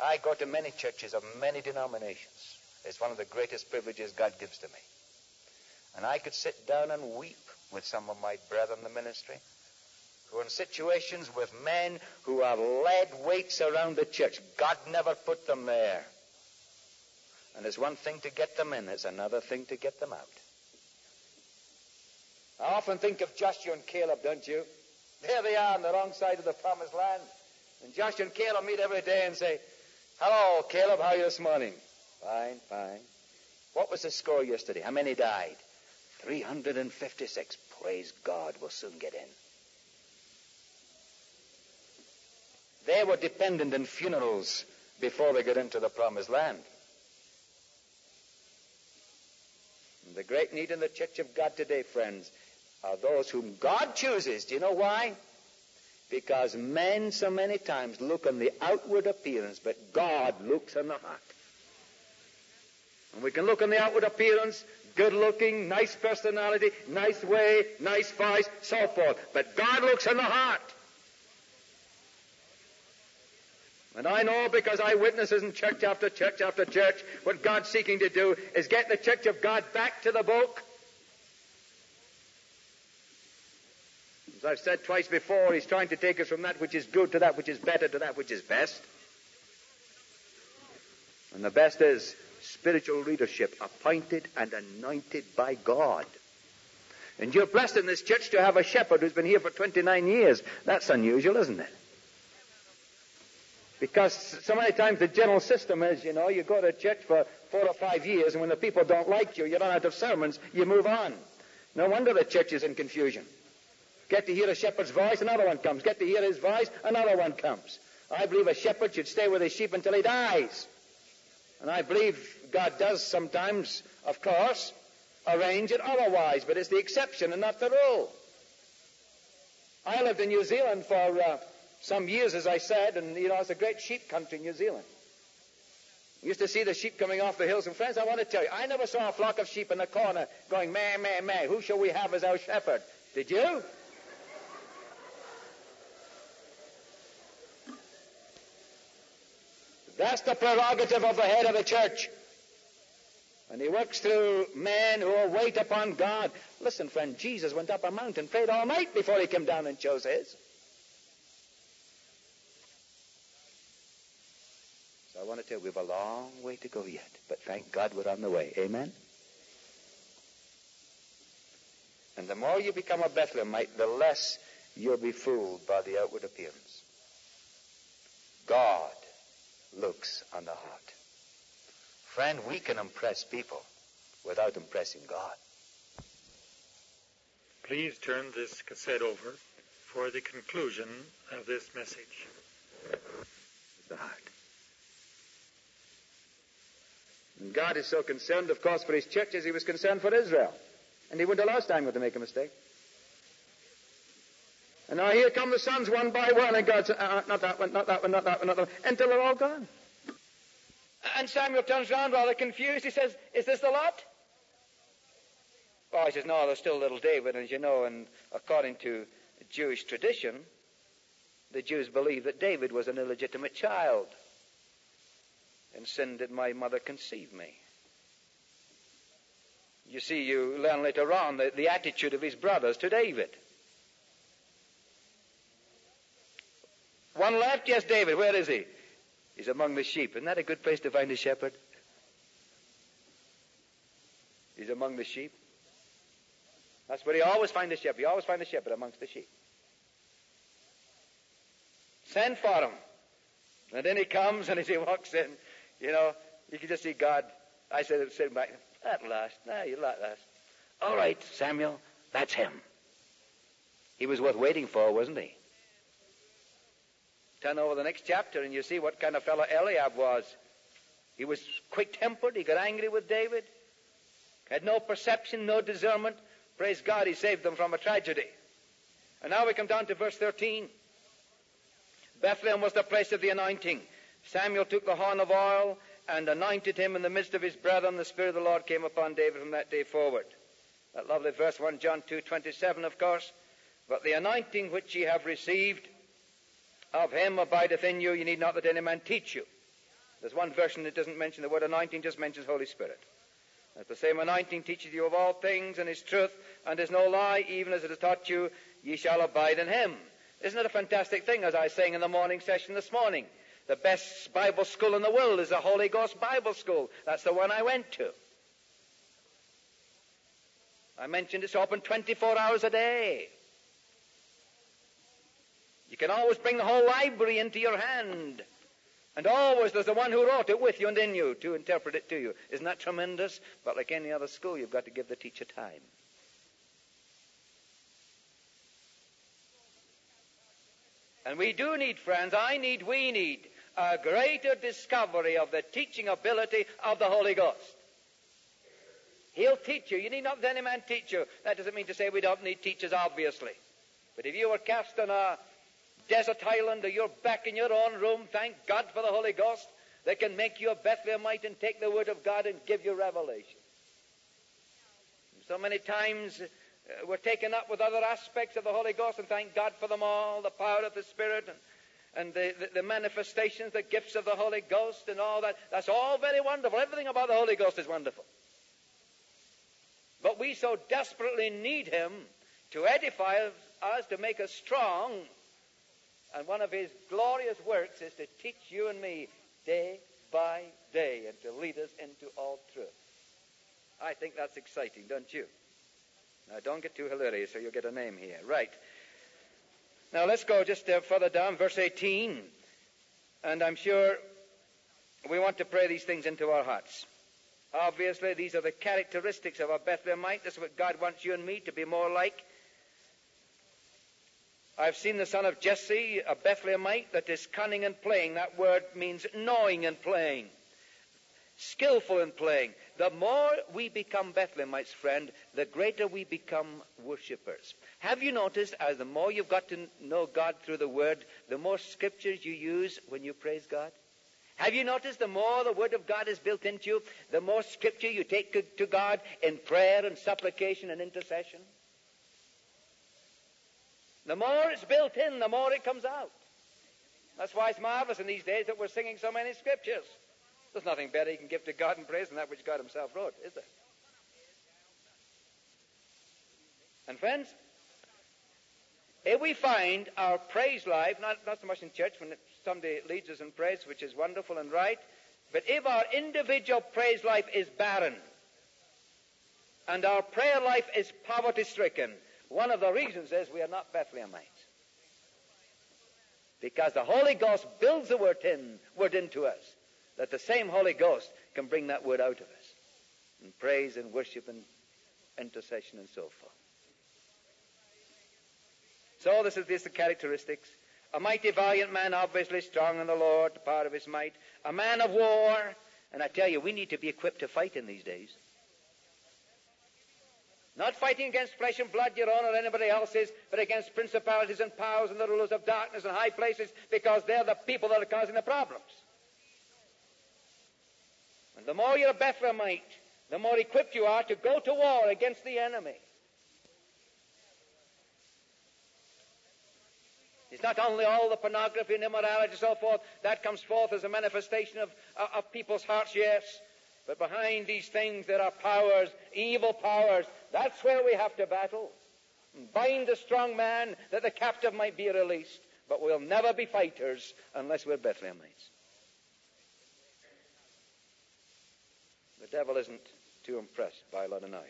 I go to many churches of many denominations. It's one of the greatest privileges God gives to me. And I could sit down and weep with some of my brethren in the ministry who are in situations with men who are lead weights around the church. God never put them there. And it's one thing to get them in, it's another thing to get them out. I often think of Joshua and Caleb, don't you? There they are on the wrong side of the promised land. And Joshua and Caleb meet every day and say, "Hello, Caleb, how are you this morning?" "Fine, fine." "What was the score yesterday? How many died?" 356. "Praise God, we'll soon get in." They were dependent on funerals before they got into the promised land. And the great need in the church of God today, friends, are those whom God chooses. Do you know why? Because men so many times look on the outward appearance, but God looks on the heart. And we can look on the outward appearance, good looking, nice personality, nice way, nice voice, so forth. But God looks on the heart. And I know, because I witness in church after church after church, what God's seeking to do is get the church of God back to the book. As I've said twice before, He's trying to take us from that which is good to that which is better to that which is best. And the best is spiritual leadership, appointed and anointed by God. And you're blessed in this church to have a shepherd who's been here for 29 years. That's unusual, isn't it? Because so many times the general system is, you go to church for 4 or 5 years, and when the people don't like you, you run out of sermons, you move on. No wonder the church is in confusion. Get to hear a shepherd's voice, another one comes. Get to hear his voice, another one comes. I believe a shepherd should stay with his sheep until he dies. And I believe God does sometimes, of course, arrange it otherwise, but it's the exception and not the rule. I lived in New Zealand for some years, as I said, and, it's a great sheep country in New Zealand. You used to see the sheep coming off the hills, and friends, I want to tell you, I never saw a flock of sheep in the corner going, "Meh, meh, meh, who shall we have as our shepherd?" Did you? That's the prerogative of the head of the church. And he works through men who will wait upon God. Listen, friend, Jesus went up a mountain, prayed all night before he came down and chose his. So I want to tell you, we have a long way to go yet. But thank God we're on the way. Amen? And the more you become a Bethlehemite, the less you'll be fooled by the outward appearance. God looks on the heart. Friend, we can impress people without impressing God. Please turn this cassette over for the conclusion of this message. The heart. And God is so concerned, of course, for his church as he was concerned for Israel. And he wouldn't allow Samuel to make a mistake. And now here come the sons one by one, and God says, not that one, not that one, not that one, not that one, until they're all gone. And Samuel turns around rather confused. He says, "Is this the lot?" Oh, he says, "No, there's still little David." And as you know, and according to Jewish tradition, the Jews believe that David was an illegitimate child. "In sin did my mother conceive me." You see, you learn later on the attitude of his brothers to David. One left, yes, David. Where is he? He's among the sheep. Isn't that a good place to find a shepherd? He's among the sheep. That's where you always find a shepherd. You always find a shepherd amongst the sheep. Send for him. And then he comes, and as he walks in, you can just see God. I said, sitting back, "At last. You're at last. All right, Samuel, that's him." He was worth waiting for, wasn't he? Turn over the next chapter and you see what kind of fellow Eliab was. He was quick-tempered. He got angry with David. Had no perception, no discernment. Praise God, he saved them from a tragedy. And now we come down to verse 13. Bethlehem was the place of the anointing. Samuel took the horn of oil and anointed him in the midst of his brethren. The Spirit of the Lord came upon David from that day forward. That lovely verse, 1 John 2:27, of course. "But the anointing which ye have received of him abideth in you. You need not that any man teach you. There's one version that doesn't mention the word anointing, just mentions Holy Spirit. That the same anointing teaches you of all things and is truth and is no lie, even as it has taught you, ye shall abide in him. Isn't it a fantastic thing, as I was saying in the morning session this morning? The best Bible school in the world is the Holy Ghost Bible School. That's the one I went to. I mentioned it's open 24 hours a day. You can always bring the whole library into your hand. And always there's the one who wrote it with you and in you to interpret it to you. Isn't that tremendous? But like any other school, you've got to give the teacher time. And we do need, friends, we need a greater discovery of the teaching ability of the Holy Ghost. He'll teach you. You need not let any man teach you. That doesn't mean to say we don't need teachers, obviously. But if you were cast on a desert island or you're back in your own room, thank God for the Holy Ghost that can make you a Bethlehemite and take the Word of God and give you revelation. So many times we're taken up with other aspects of the Holy Ghost, and thank God for them all, the power of the Spirit and the manifestations, the gifts of the Holy Ghost and all that. That's all very wonderful. Everything about the Holy Ghost is wonderful. But we so desperately need him to edify us, to make us strong. And one of his glorious works is to teach you and me day by day and to lead us into all truth. I think that's exciting, don't you? Now, don't get too hilarious or you'll get a name here. Right. Now, let's go just further down, verse 18. And I'm sure we want to pray these things into our hearts. Obviously, these are the characteristics of a Bethlehemite. This is what God wants you and me to be more like. I've seen the son of Jesse, a Bethlehemite, that is cunning in playing. That word means knowing in playing, skillful in playing. The more we become Bethlehemites, friend, the greater we become worshippers. Have you noticed, as the more you've got to know God through the Word, the more scriptures you use when you praise God? Have you noticed the more the Word of God is built into you, the more scripture you take to God in prayer and supplication and intercession? The more it's built in, the more it comes out. That's why it's marvelous in these days that we're singing so many scriptures. There's nothing better you can give to God in praise than that which God himself wrote, is there? And friends, if we find our praise life, not so much in church when somebody leads us in praise, which is wonderful and right, but if our individual praise life is barren and our prayer life is poverty-stricken, one of the reasons is we are not Bethlehemites. Because the Holy Ghost builds the word into us, that the same Holy Ghost can bring that word out of us in praise and worship and intercession and so forth. So this is the characteristics. A mighty valiant man, obviously strong in the Lord, the power of his might. A man of war. And I tell you, we need to be equipped to fight in these days. Not fighting against flesh and blood, your own or anybody else's, but against principalities and powers and the rulers of darkness and high places, because they're the people that are causing the problems. And the more you're a Bethlehemite, the more equipped you are to go to war against the enemy. It's not only all the pornography and immorality and so forth. That comes forth as a manifestation of people's hearts, yes. But behind these things there are powers, evil powers. That's where we have to battle. Bind the strong man that the captive might be released. But we'll never be fighters unless we're Bethlehemites. The devil isn't too impressed by a lot of noise.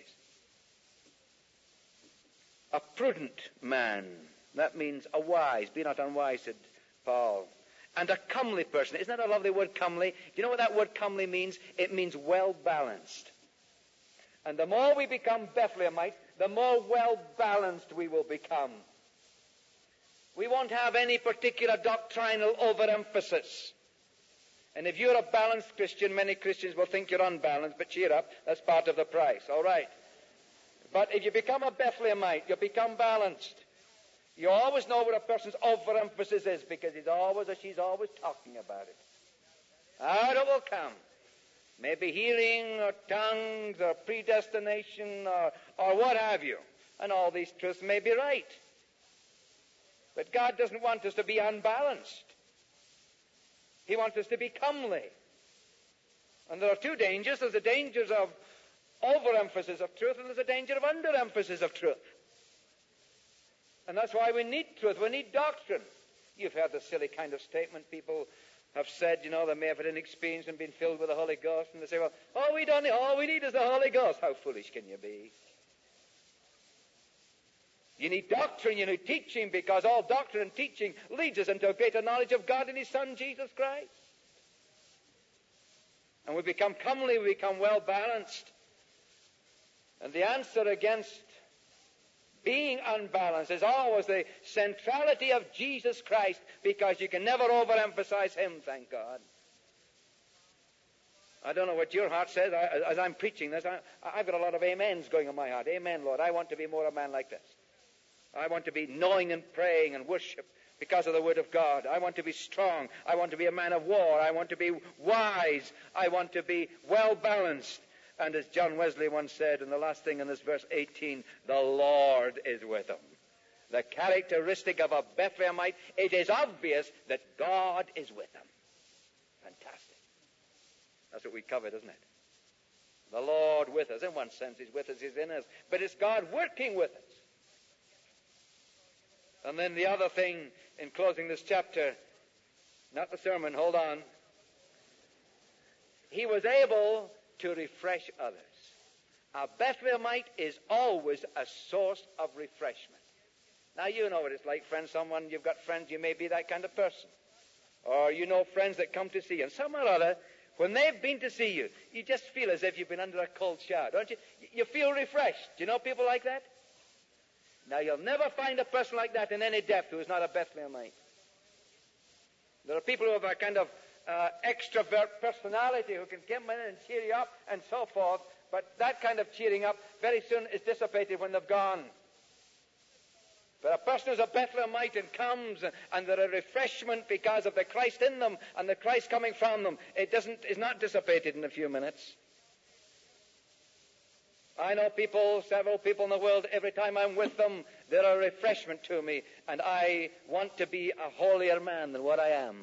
A prudent man. That means a wise. Be not unwise, said Paul. And a comely person. Isn't that a lovely word, comely? Do you know what that word comely means? It means well-balanced. And the more we become Bethlehemites, the more well-balanced we will become. We won't have any particular doctrinal overemphasis. And if you're a balanced Christian, many Christians will think you're unbalanced, but cheer up, that's part of the price, all right? But if you become a Bethlehemite, you become balanced. You always know what a person's overemphasis is, because he's always or she's always talking about it. Out it will come. Maybe healing or tongues or predestination or what have you. And all these truths may be right. But God doesn't want us to be unbalanced. He wants us to be comely. And there are two dangers. There's the dangers of overemphasis of truth, and there's a danger of underemphasis of truth. And that's why we need truth. We need doctrine. You've heard the silly kind of statement people have said, they may have had an experience and been filled with the Holy Ghost, and they say, well, all we need is the Holy Ghost. How foolish can you be? You need doctrine, you need teaching, because all doctrine and teaching leads us into a greater knowledge of God and His Son, Jesus Christ. And we become comely, we become well-balanced. And the answer against being unbalanced is always the centrality of Jesus Christ, because you can never overemphasize Him, thank God. I don't know what your heart says. As I'm preaching this, I've got a lot of amens going in my heart. Amen, Lord. I want to be more a man like this. I want to be knowing and praying and worship because of the Word of God. I want to be strong. I want to be a man of war. I want to be wise. I want to be well-balanced. And as John Wesley once said, and the last thing in this verse 18, the Lord is with him. The characteristic of a Bethlehemite, it is obvious that God is with him. Fantastic. That's what we covered, isn't it? The Lord with us. In one sense, He's with us, He's in us. But it's God working with us. And then the other thing, in closing this chapter, not the sermon, hold on. He was able to refresh others. A Bethlehemite is always a source of refreshment. Now, you know what it's like, friends. You've got friends, you may be that kind of person. Or you know friends that come to see you. And some or other, when they've been to see you, you just feel as if you've been under a cold shower, don't you? You feel refreshed. Do you know people like that? Now, you'll never find a person like that in any depth who is not a Bethlehemite. There are people who have a kind of extrovert personality who can come in and cheer you up and so forth, but that kind of cheering up very soon is dissipated when they've gone. But a person who's a Bethlehemite and comes and they're a refreshment because of the Christ in them and the Christ coming from them, is not dissipated in a few minutes. I know several people in the world, every time I'm with them, they're a refreshment to me, and I want to be a holier man than what I am.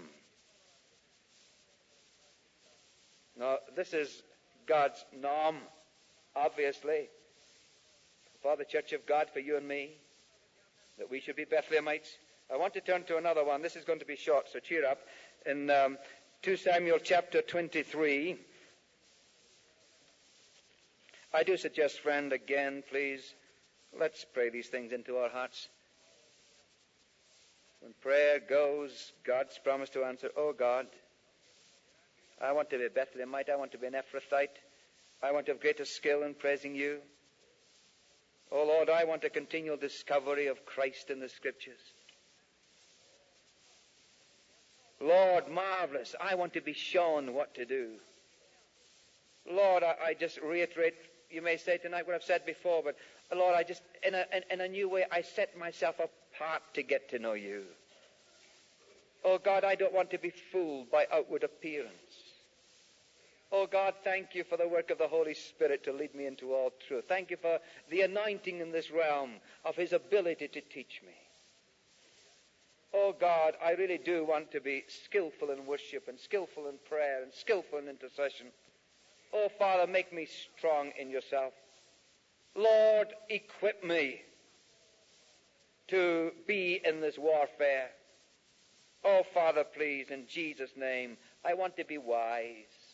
Now, this is God's norm, obviously, for the Church of God, for you and me, that we should be Bethlehemites. I want to turn to another one. This is going to be short, so cheer up. In 2 Samuel chapter 23, I do suggest, friend, again, please, let's pray these things into our hearts. When prayer goes, God's promise to answer, oh God, I want to be a Bethlehemite, I want to be an Ephrathite, I want to have greater skill in praising you. Oh Lord, I want a continual discovery of Christ in the Scriptures. Lord, marvelous, I want to be shown what to do. Lord, I just reiterate, you may say tonight what I've said before, but Lord, I just, in a new way, I set myself apart to get to know you. Oh God, I don't want to be fooled by outward appearance. Oh God, thank you for the work of the Holy Spirit to lead me into all truth. Thank you for the anointing in this realm of His ability to teach me. Oh God, I really do want to be skillful in worship and skillful in prayer and skillful in intercession. Oh, Father, make me strong in yourself. Lord, equip me to be in this warfare. Oh, Father, please, in Jesus' name, I want to be wise.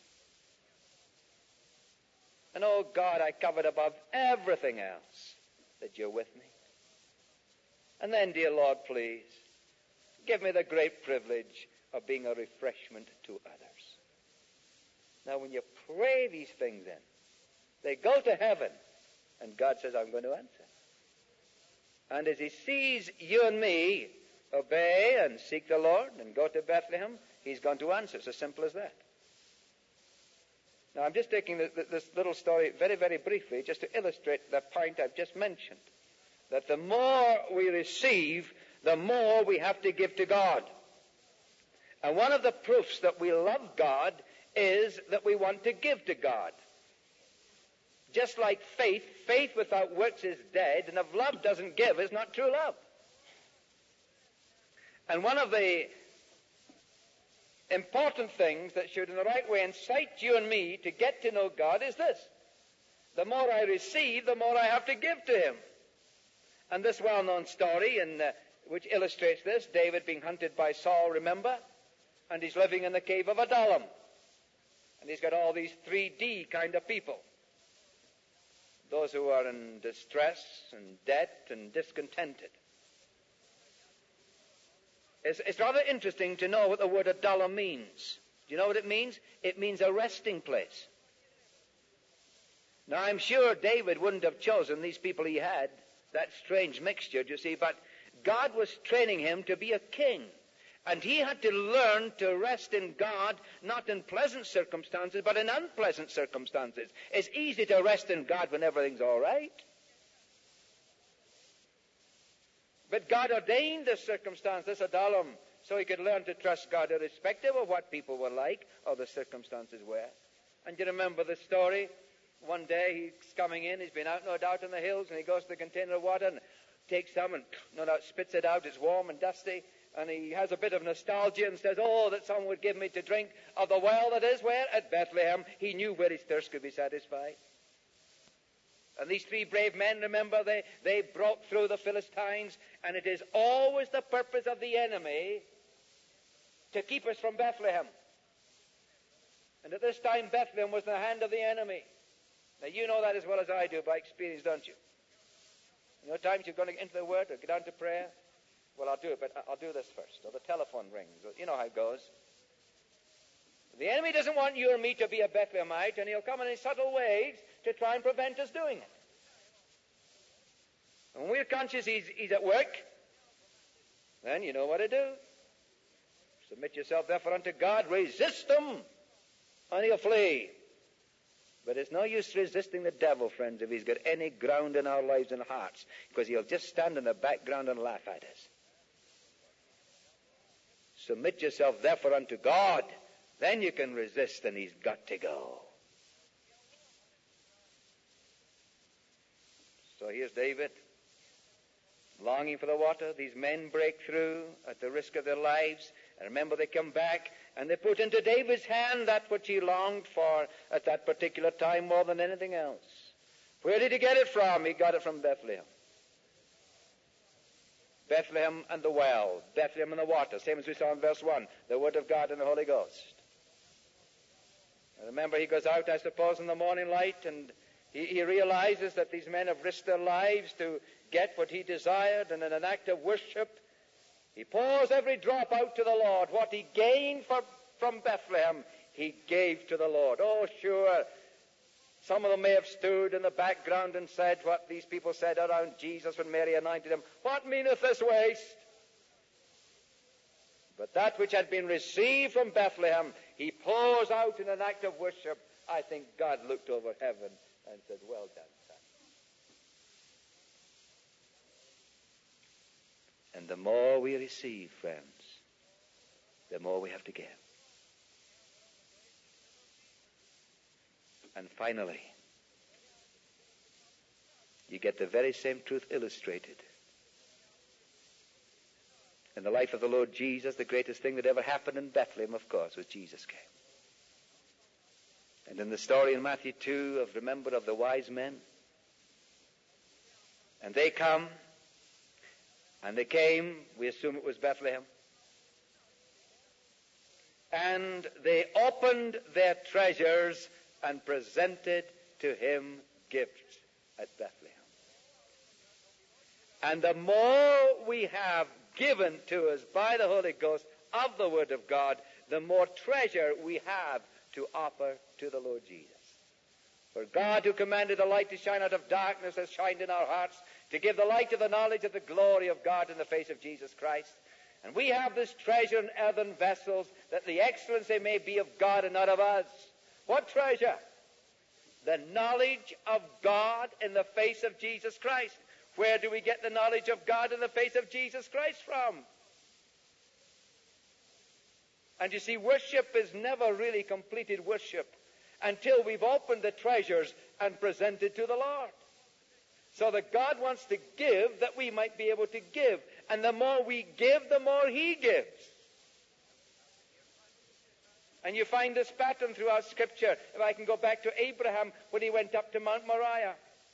And, oh, God, I covet above everything else that you're with me. And then, dear Lord, please, give me the great privilege of being a refreshment to others. Now, when you pray these things in, they go to heaven, and God says, I'm going to answer. And as He sees you and me obey and seek the Lord and go to Bethlehem, He's going to answer. It's as simple as that. Now, I'm just taking this little story very, very briefly just to illustrate the point I've just mentioned, that the more we receive, the more we have to give to God. And one of the proofs that we love God is that we want to give to God. Just like faith without works is dead, and if love doesn't give, it's not true love. And one of the important things that should in the right way incite you and me to get to know God is this. The more I receive, the more I have to give to him. And this well-known story which illustrates this, David being hunted by Saul, remember? And he's living in the cave of Adullam. And he's got all these 3D kind of people. Those who are in distress and debt and discontented. It's rather interesting to know what the word Adullam means. Do you know what it means? It means a resting place. Now, I'm sure David wouldn't have chosen these people he had, that strange mixture, do you see, but God was training him to be a king. And he had to learn to rest in God, not in pleasant circumstances, but in unpleasant circumstances. It's easy to rest in God when everything's all right. But God ordained this circumstance, this Adullam, so he could learn to trust God irrespective of what people were like or the circumstances were. And you remember the story? One day he's coming in, he's been out no doubt in the hills, and he goes to the container of water and takes some and no doubt spits it out. It's warm and dusty. And he has a bit of nostalgia and says, oh, that someone would give me to drink of the well that is where? At Bethlehem. He knew where his thirst could be satisfied. And these 3 brave men, remember, they broke through the Philistines, and it is always the purpose of the enemy to keep us from Bethlehem. And at this time, Bethlehem was in the hand of the enemy. Now, you know that as well as I do by experience, don't you? You know times you're going to get into the Word or get down to prayer? Well, I'll do it, but I'll do this first. Or the telephone rings. You know how it goes. The enemy doesn't want you or me to be a Bethlehemite, and he'll come in subtle ways to try and prevent us doing it. And when we're conscious he's at work, then you know what to do. Submit yourself therefore unto God, resist him, and he'll flee. But it's no use resisting the devil, friends, if he's got any ground in our lives and hearts, because he'll just stand in the background and laugh at us. Submit yourself therefore unto God. Then you can resist, and he's got to go. So here's David, longing for the water. These men break through at the risk of their lives. And remember, they come back, and they put into David's hand that which he longed for at that particular time more than anything else. Where did he get it from? He got it from Bethlehem. Bethlehem and the well, Bethlehem and the water, same as we saw in verse 1, the Word of God and the Holy Ghost. And remember, he goes out, I suppose, in the morning light, and he realizes that these men have risked their lives to get what he desired, and in an act of worship, he pours every drop out to the Lord. What he gained from Bethlehem, he gave to the Lord. Oh, sure, some of them may have stood in the background and said what these people said around Jesus when Mary anointed him. What meaneth this waste? But that which had been received from Bethlehem, he pours out in an act of worship. I think God looked over heaven and said, well done, son. And the more we receive, friends, the more we have to give. And finally, you get the very same truth illustrated. In the life of the Lord Jesus, the greatest thing that ever happened in Bethlehem, of course, was Jesus came. And in the story in Matthew 2 of the wise men, and they come, and they came, we assume it was Bethlehem, and they opened their treasures and presented to him gifts at Bethlehem. And the more we have given to us by the Holy Ghost of the Word of God, the more treasure we have to offer to the Lord Jesus. For God, who commanded the light to shine out of darkness, has shined in our hearts to give the light of the knowledge of the glory of God in the face of Jesus Christ. And we have this treasure in earthen vessels, that the excellency may be of God and not of us. What treasure? The knowledge of God in the face of Jesus Christ. Where do we get the knowledge of God in the face of Jesus Christ from? And you see, worship is never really completed worship until we've opened the treasures and presented to the Lord. So that God wants to give that we might be able to give. And the more we give, the more he gives. And you find this pattern throughout Scripture. If I can go back to Abraham when he went up to Mount Moriah.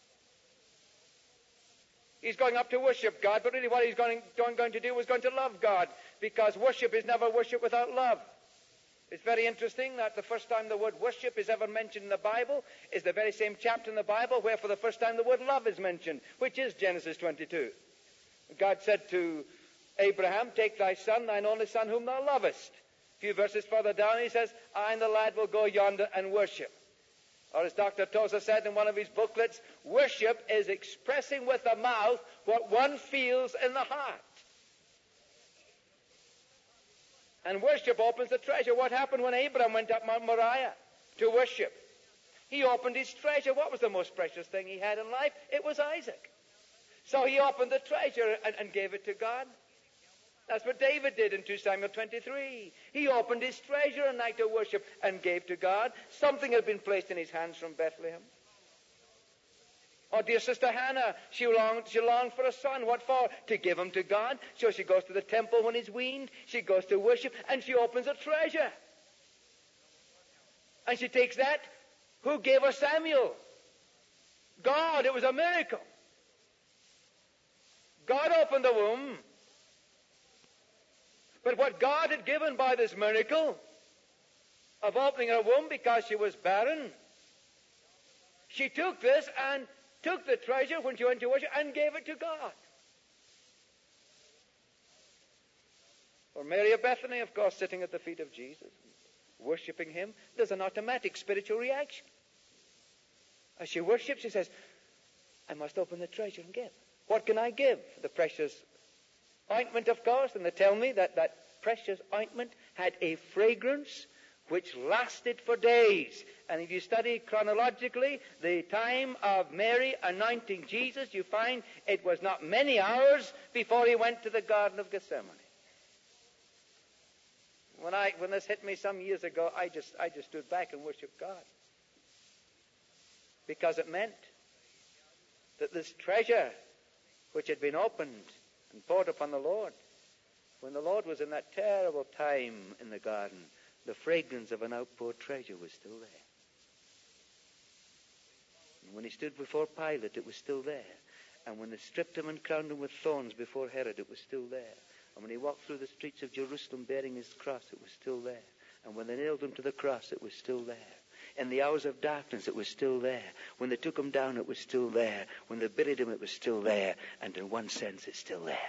He's going up to worship God, but really what he's going to do was going to love God, because worship is never worship without love. It's very interesting that the first time the word worship is ever mentioned in the Bible is the very same chapter in the Bible where for the first time the word love is mentioned, which is Genesis 22. God said to Abraham, take thy son, thine only son whom thou lovest. A few verses further down he says, I and the lad will go yonder and worship. Or as Dr. Tozer said in one of his booklets, worship is expressing with the mouth what one feels in the heart. And worship opens the treasure. What happened when Abraham went up Mount Moriah to worship? He opened his treasure. What was the most precious thing he had in life? It was Isaac. So he opened the treasure and gave it to God. That's what David did in 2 Samuel 23. He opened his treasure a night of worship and gave to God. Something had been placed in his hands from Bethlehem. Oh, dear Sister Hannah, she longed for a son. What for? To give him to God. So she goes to the temple when he's weaned. She goes to worship, and she opens a treasure. And she takes that. Who gave her Samuel? God. It was a miracle. God opened the womb. But what God had given by this miracle of opening her womb because she was barren, she took this and took the treasure when she went to worship and gave it to God. Or Mary of Bethany, of course, sitting at the feet of Jesus, worshiping him, there's an automatic spiritual reaction. As she worships, she says, I must open the treasure and give. What can I give? The precious ointment, of course, and they tell me that that precious ointment had a fragrance which lasted for days. And if you study chronologically the time of Mary anointing Jesus, you find it was not many hours before he went to the Garden of Gethsemane. When this hit me some years ago, I just stood back and worshiped God. Because it meant that this treasure which had been opened and poured upon the Lord, when the Lord was in that terrible time in the garden, the fragrance of an outpoured treasure was still there. And when he stood before Pilate, it was still there. And when they stripped him and crowned him with thorns before Herod, it was still there. And when he walked through the streets of Jerusalem bearing his cross, it was still there. And when they nailed him to the cross, it was still there. In the hours of darkness, it was still there. When they took him down, it was still there. When they buried him, it was still there. And in one sense, it's still there.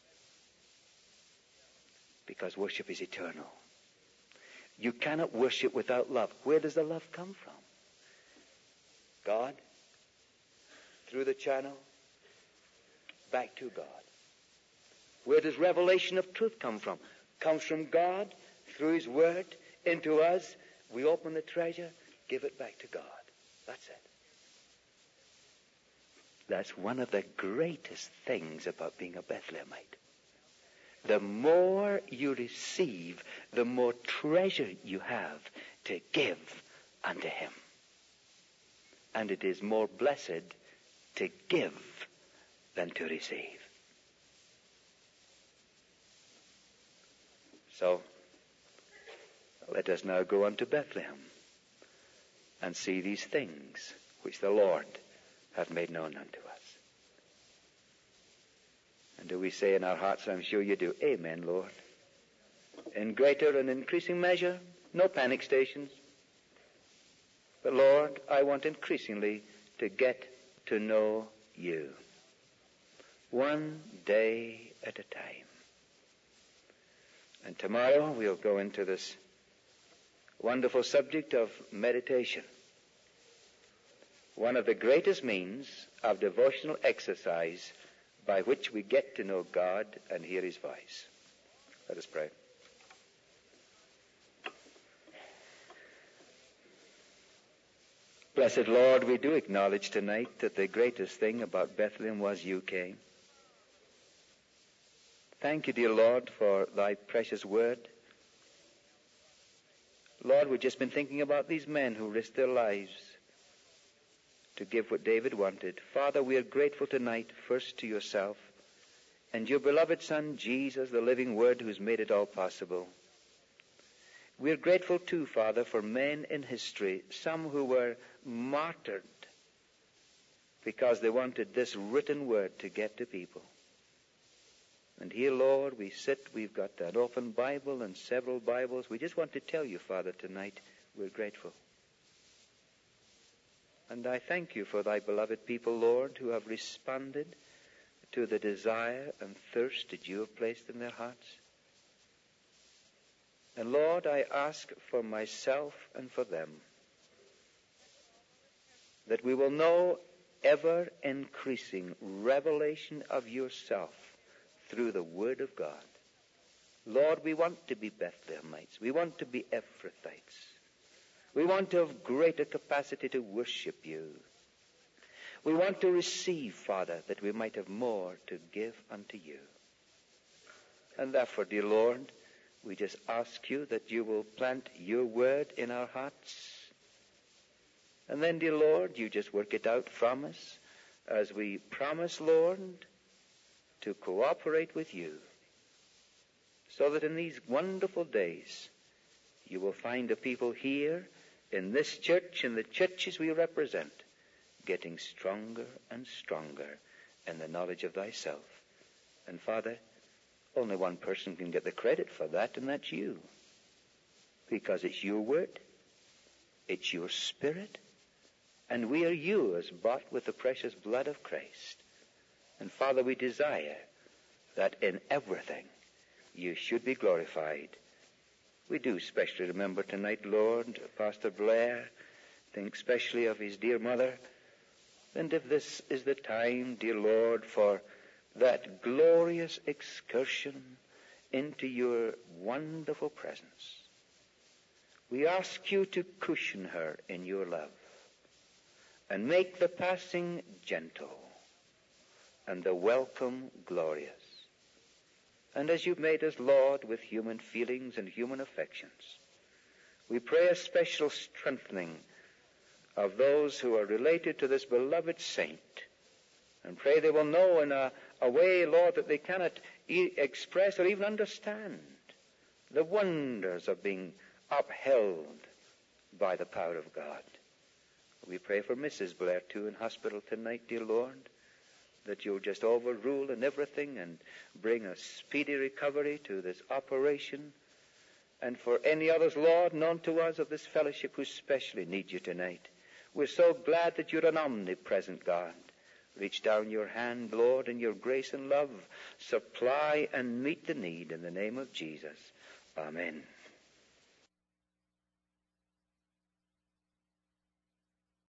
Because worship is eternal. You cannot worship without love. Where does the love come from? God, through the channel, back to God. Where does revelation of truth come from? Comes from God, through his word, into us. We open the treasure, give it back to God. That's it. That's one of the greatest things about being a Bethlehemite. The more you receive, the more treasure you have to give unto him. And it is more blessed to give than to receive. So, let us now go on to Bethlehem and see these things which the Lord hath made known unto us. And do we say in our hearts, I'm sure you do, Amen, Lord. In greater and increasing measure, no panic stations. But Lord, I want increasingly to get to know you. One day at a time. And tomorrow we'll go into this wonderful subject of meditation. One of the greatest means of devotional exercise by which we get to know God and hear his voice. Let us pray. Blessed Lord, we do acknowledge tonight that the greatest thing about Bethlehem was you came. Thank you, dear Lord, for thy precious word. Lord, we've just been thinking about these men who risked their lives to give what David wanted. Father, we are grateful tonight first to yourself and your beloved Son, Jesus, the living Word, who's made it all possible. We're grateful too, Father, for men in history, some who were martyred because they wanted this written word to get to people. And here, Lord, we sit, we've got that open Bible and several Bibles. We just want to tell you, Father, tonight, we're grateful. And I thank you for thy beloved people, Lord, who have responded to the desire and thirst that you have placed in their hearts. And Lord, I ask for myself and for them that we will know ever-increasing revelation of yourself through the Word of God. Lord, we want to be Bethlehemites. We want to be Ephrathites. We want to have greater capacity to worship you. We want to receive, Father, that we might have more to give unto you. And therefore, dear Lord, we just ask you that you will plant your word in our hearts. And then, dear Lord, you just work it out from us as we promise, Lord, to cooperate with you, so that in these wonderful days you will find the people here in this church and the churches we represent getting stronger and stronger in the knowledge of thyself. And Father, only one person can get the credit for that, and that's you. Because it's your word, it's your spirit, and we are yours, bought with the precious blood of Christ. And Father, we desire that in everything you should be glorified. We do especially remember tonight, Lord, Pastor Blair, think especially of his dear mother. And if this is the time, dear Lord, for that glorious excursion into your wonderful presence, we ask you to cushion her in your love and make the passing gentle and the welcome glorious. And as you've made us, Lord, with human feelings and human affections, we pray a special strengthening of those who are related to this beloved saint, and pray they will know in a way, Lord, that they cannot express or even understand the wonders of being upheld by the power of God. We pray for Mrs. Blair, too, in hospital tonight, dear Lord, that you'll just overrule in everything and bring a speedy recovery to this operation. And for any others, Lord, known to us of this fellowship who especially need you tonight, we're so glad that you're an omnipresent God. Reach down your hand, Lord, in your grace and love. Supply and meet the need in the name of Jesus. Amen.